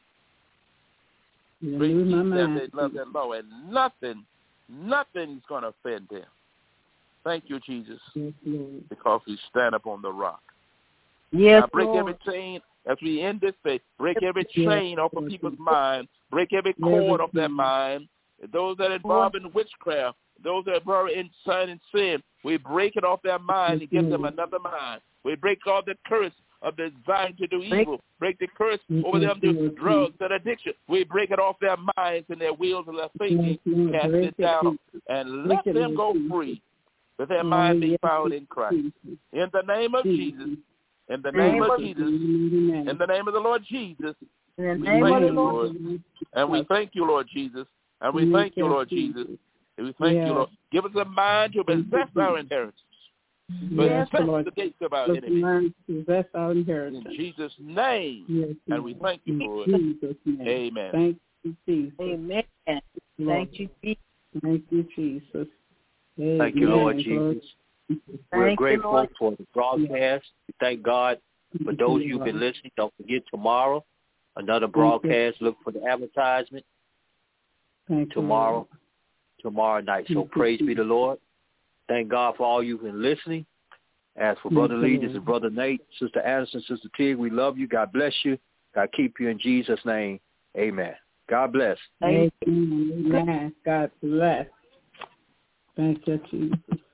Bring Renew my peace that mind. they love that law. And nothing, nothing is going to offend them. Thank you, Jesus, Yes, Lord. because we stand up on the rock. Yes, Now break Lord. every chain as we end this day. Break every Yes, chain off of Lord. people's mind. Break every cord off their Everything. mind. Those that are involved in witchcraft, those that are in sin and sin, we break it off their mind and give them another mind. We break all the curse of the desire to do evil. Break the curse over them to drugs and addiction. We break it off their minds and their wills and their thinking. Cast it down and let them go free. That their mind be found in Christ. In the name of Jesus. In the name of Jesus. In the name of the Lord Jesus. In the We name thank of the you, Lord. Lord. And we thank you, Lord Jesus. And we thank you, Lord Jesus. And we thank you, Lord. Give us a mind to possess our inheritance. Yes, Possess Lord. the gates of our Let enemies. mind possess our inheritance. In Jesus' name. Yes, And we thank you for it. in Jesus' name. Amen. Thank you, Jesus. Amen. Lord. Thank you, Jesus. Thank you, Jesus. Thank you, Lord Amen. Jesus. We're Thank you, grateful Lord. for the broadcast. We thank God for those of you who've been listening. Don't forget tomorrow, another broadcast. Look for the advertisement Thank you, tomorrow, Lord. tomorrow night. So Thank you, praise be Jesus. the Lord. Thank God for all you've been listening. As for Thank Brother you, Lee, Lord. this is Brother Nate, Sister Anderson, Sister Tig. We love you. God bless you. God keep you in Jesus' name. Amen. God bless. Amen. Amen. God bless. Thank you, Jesus.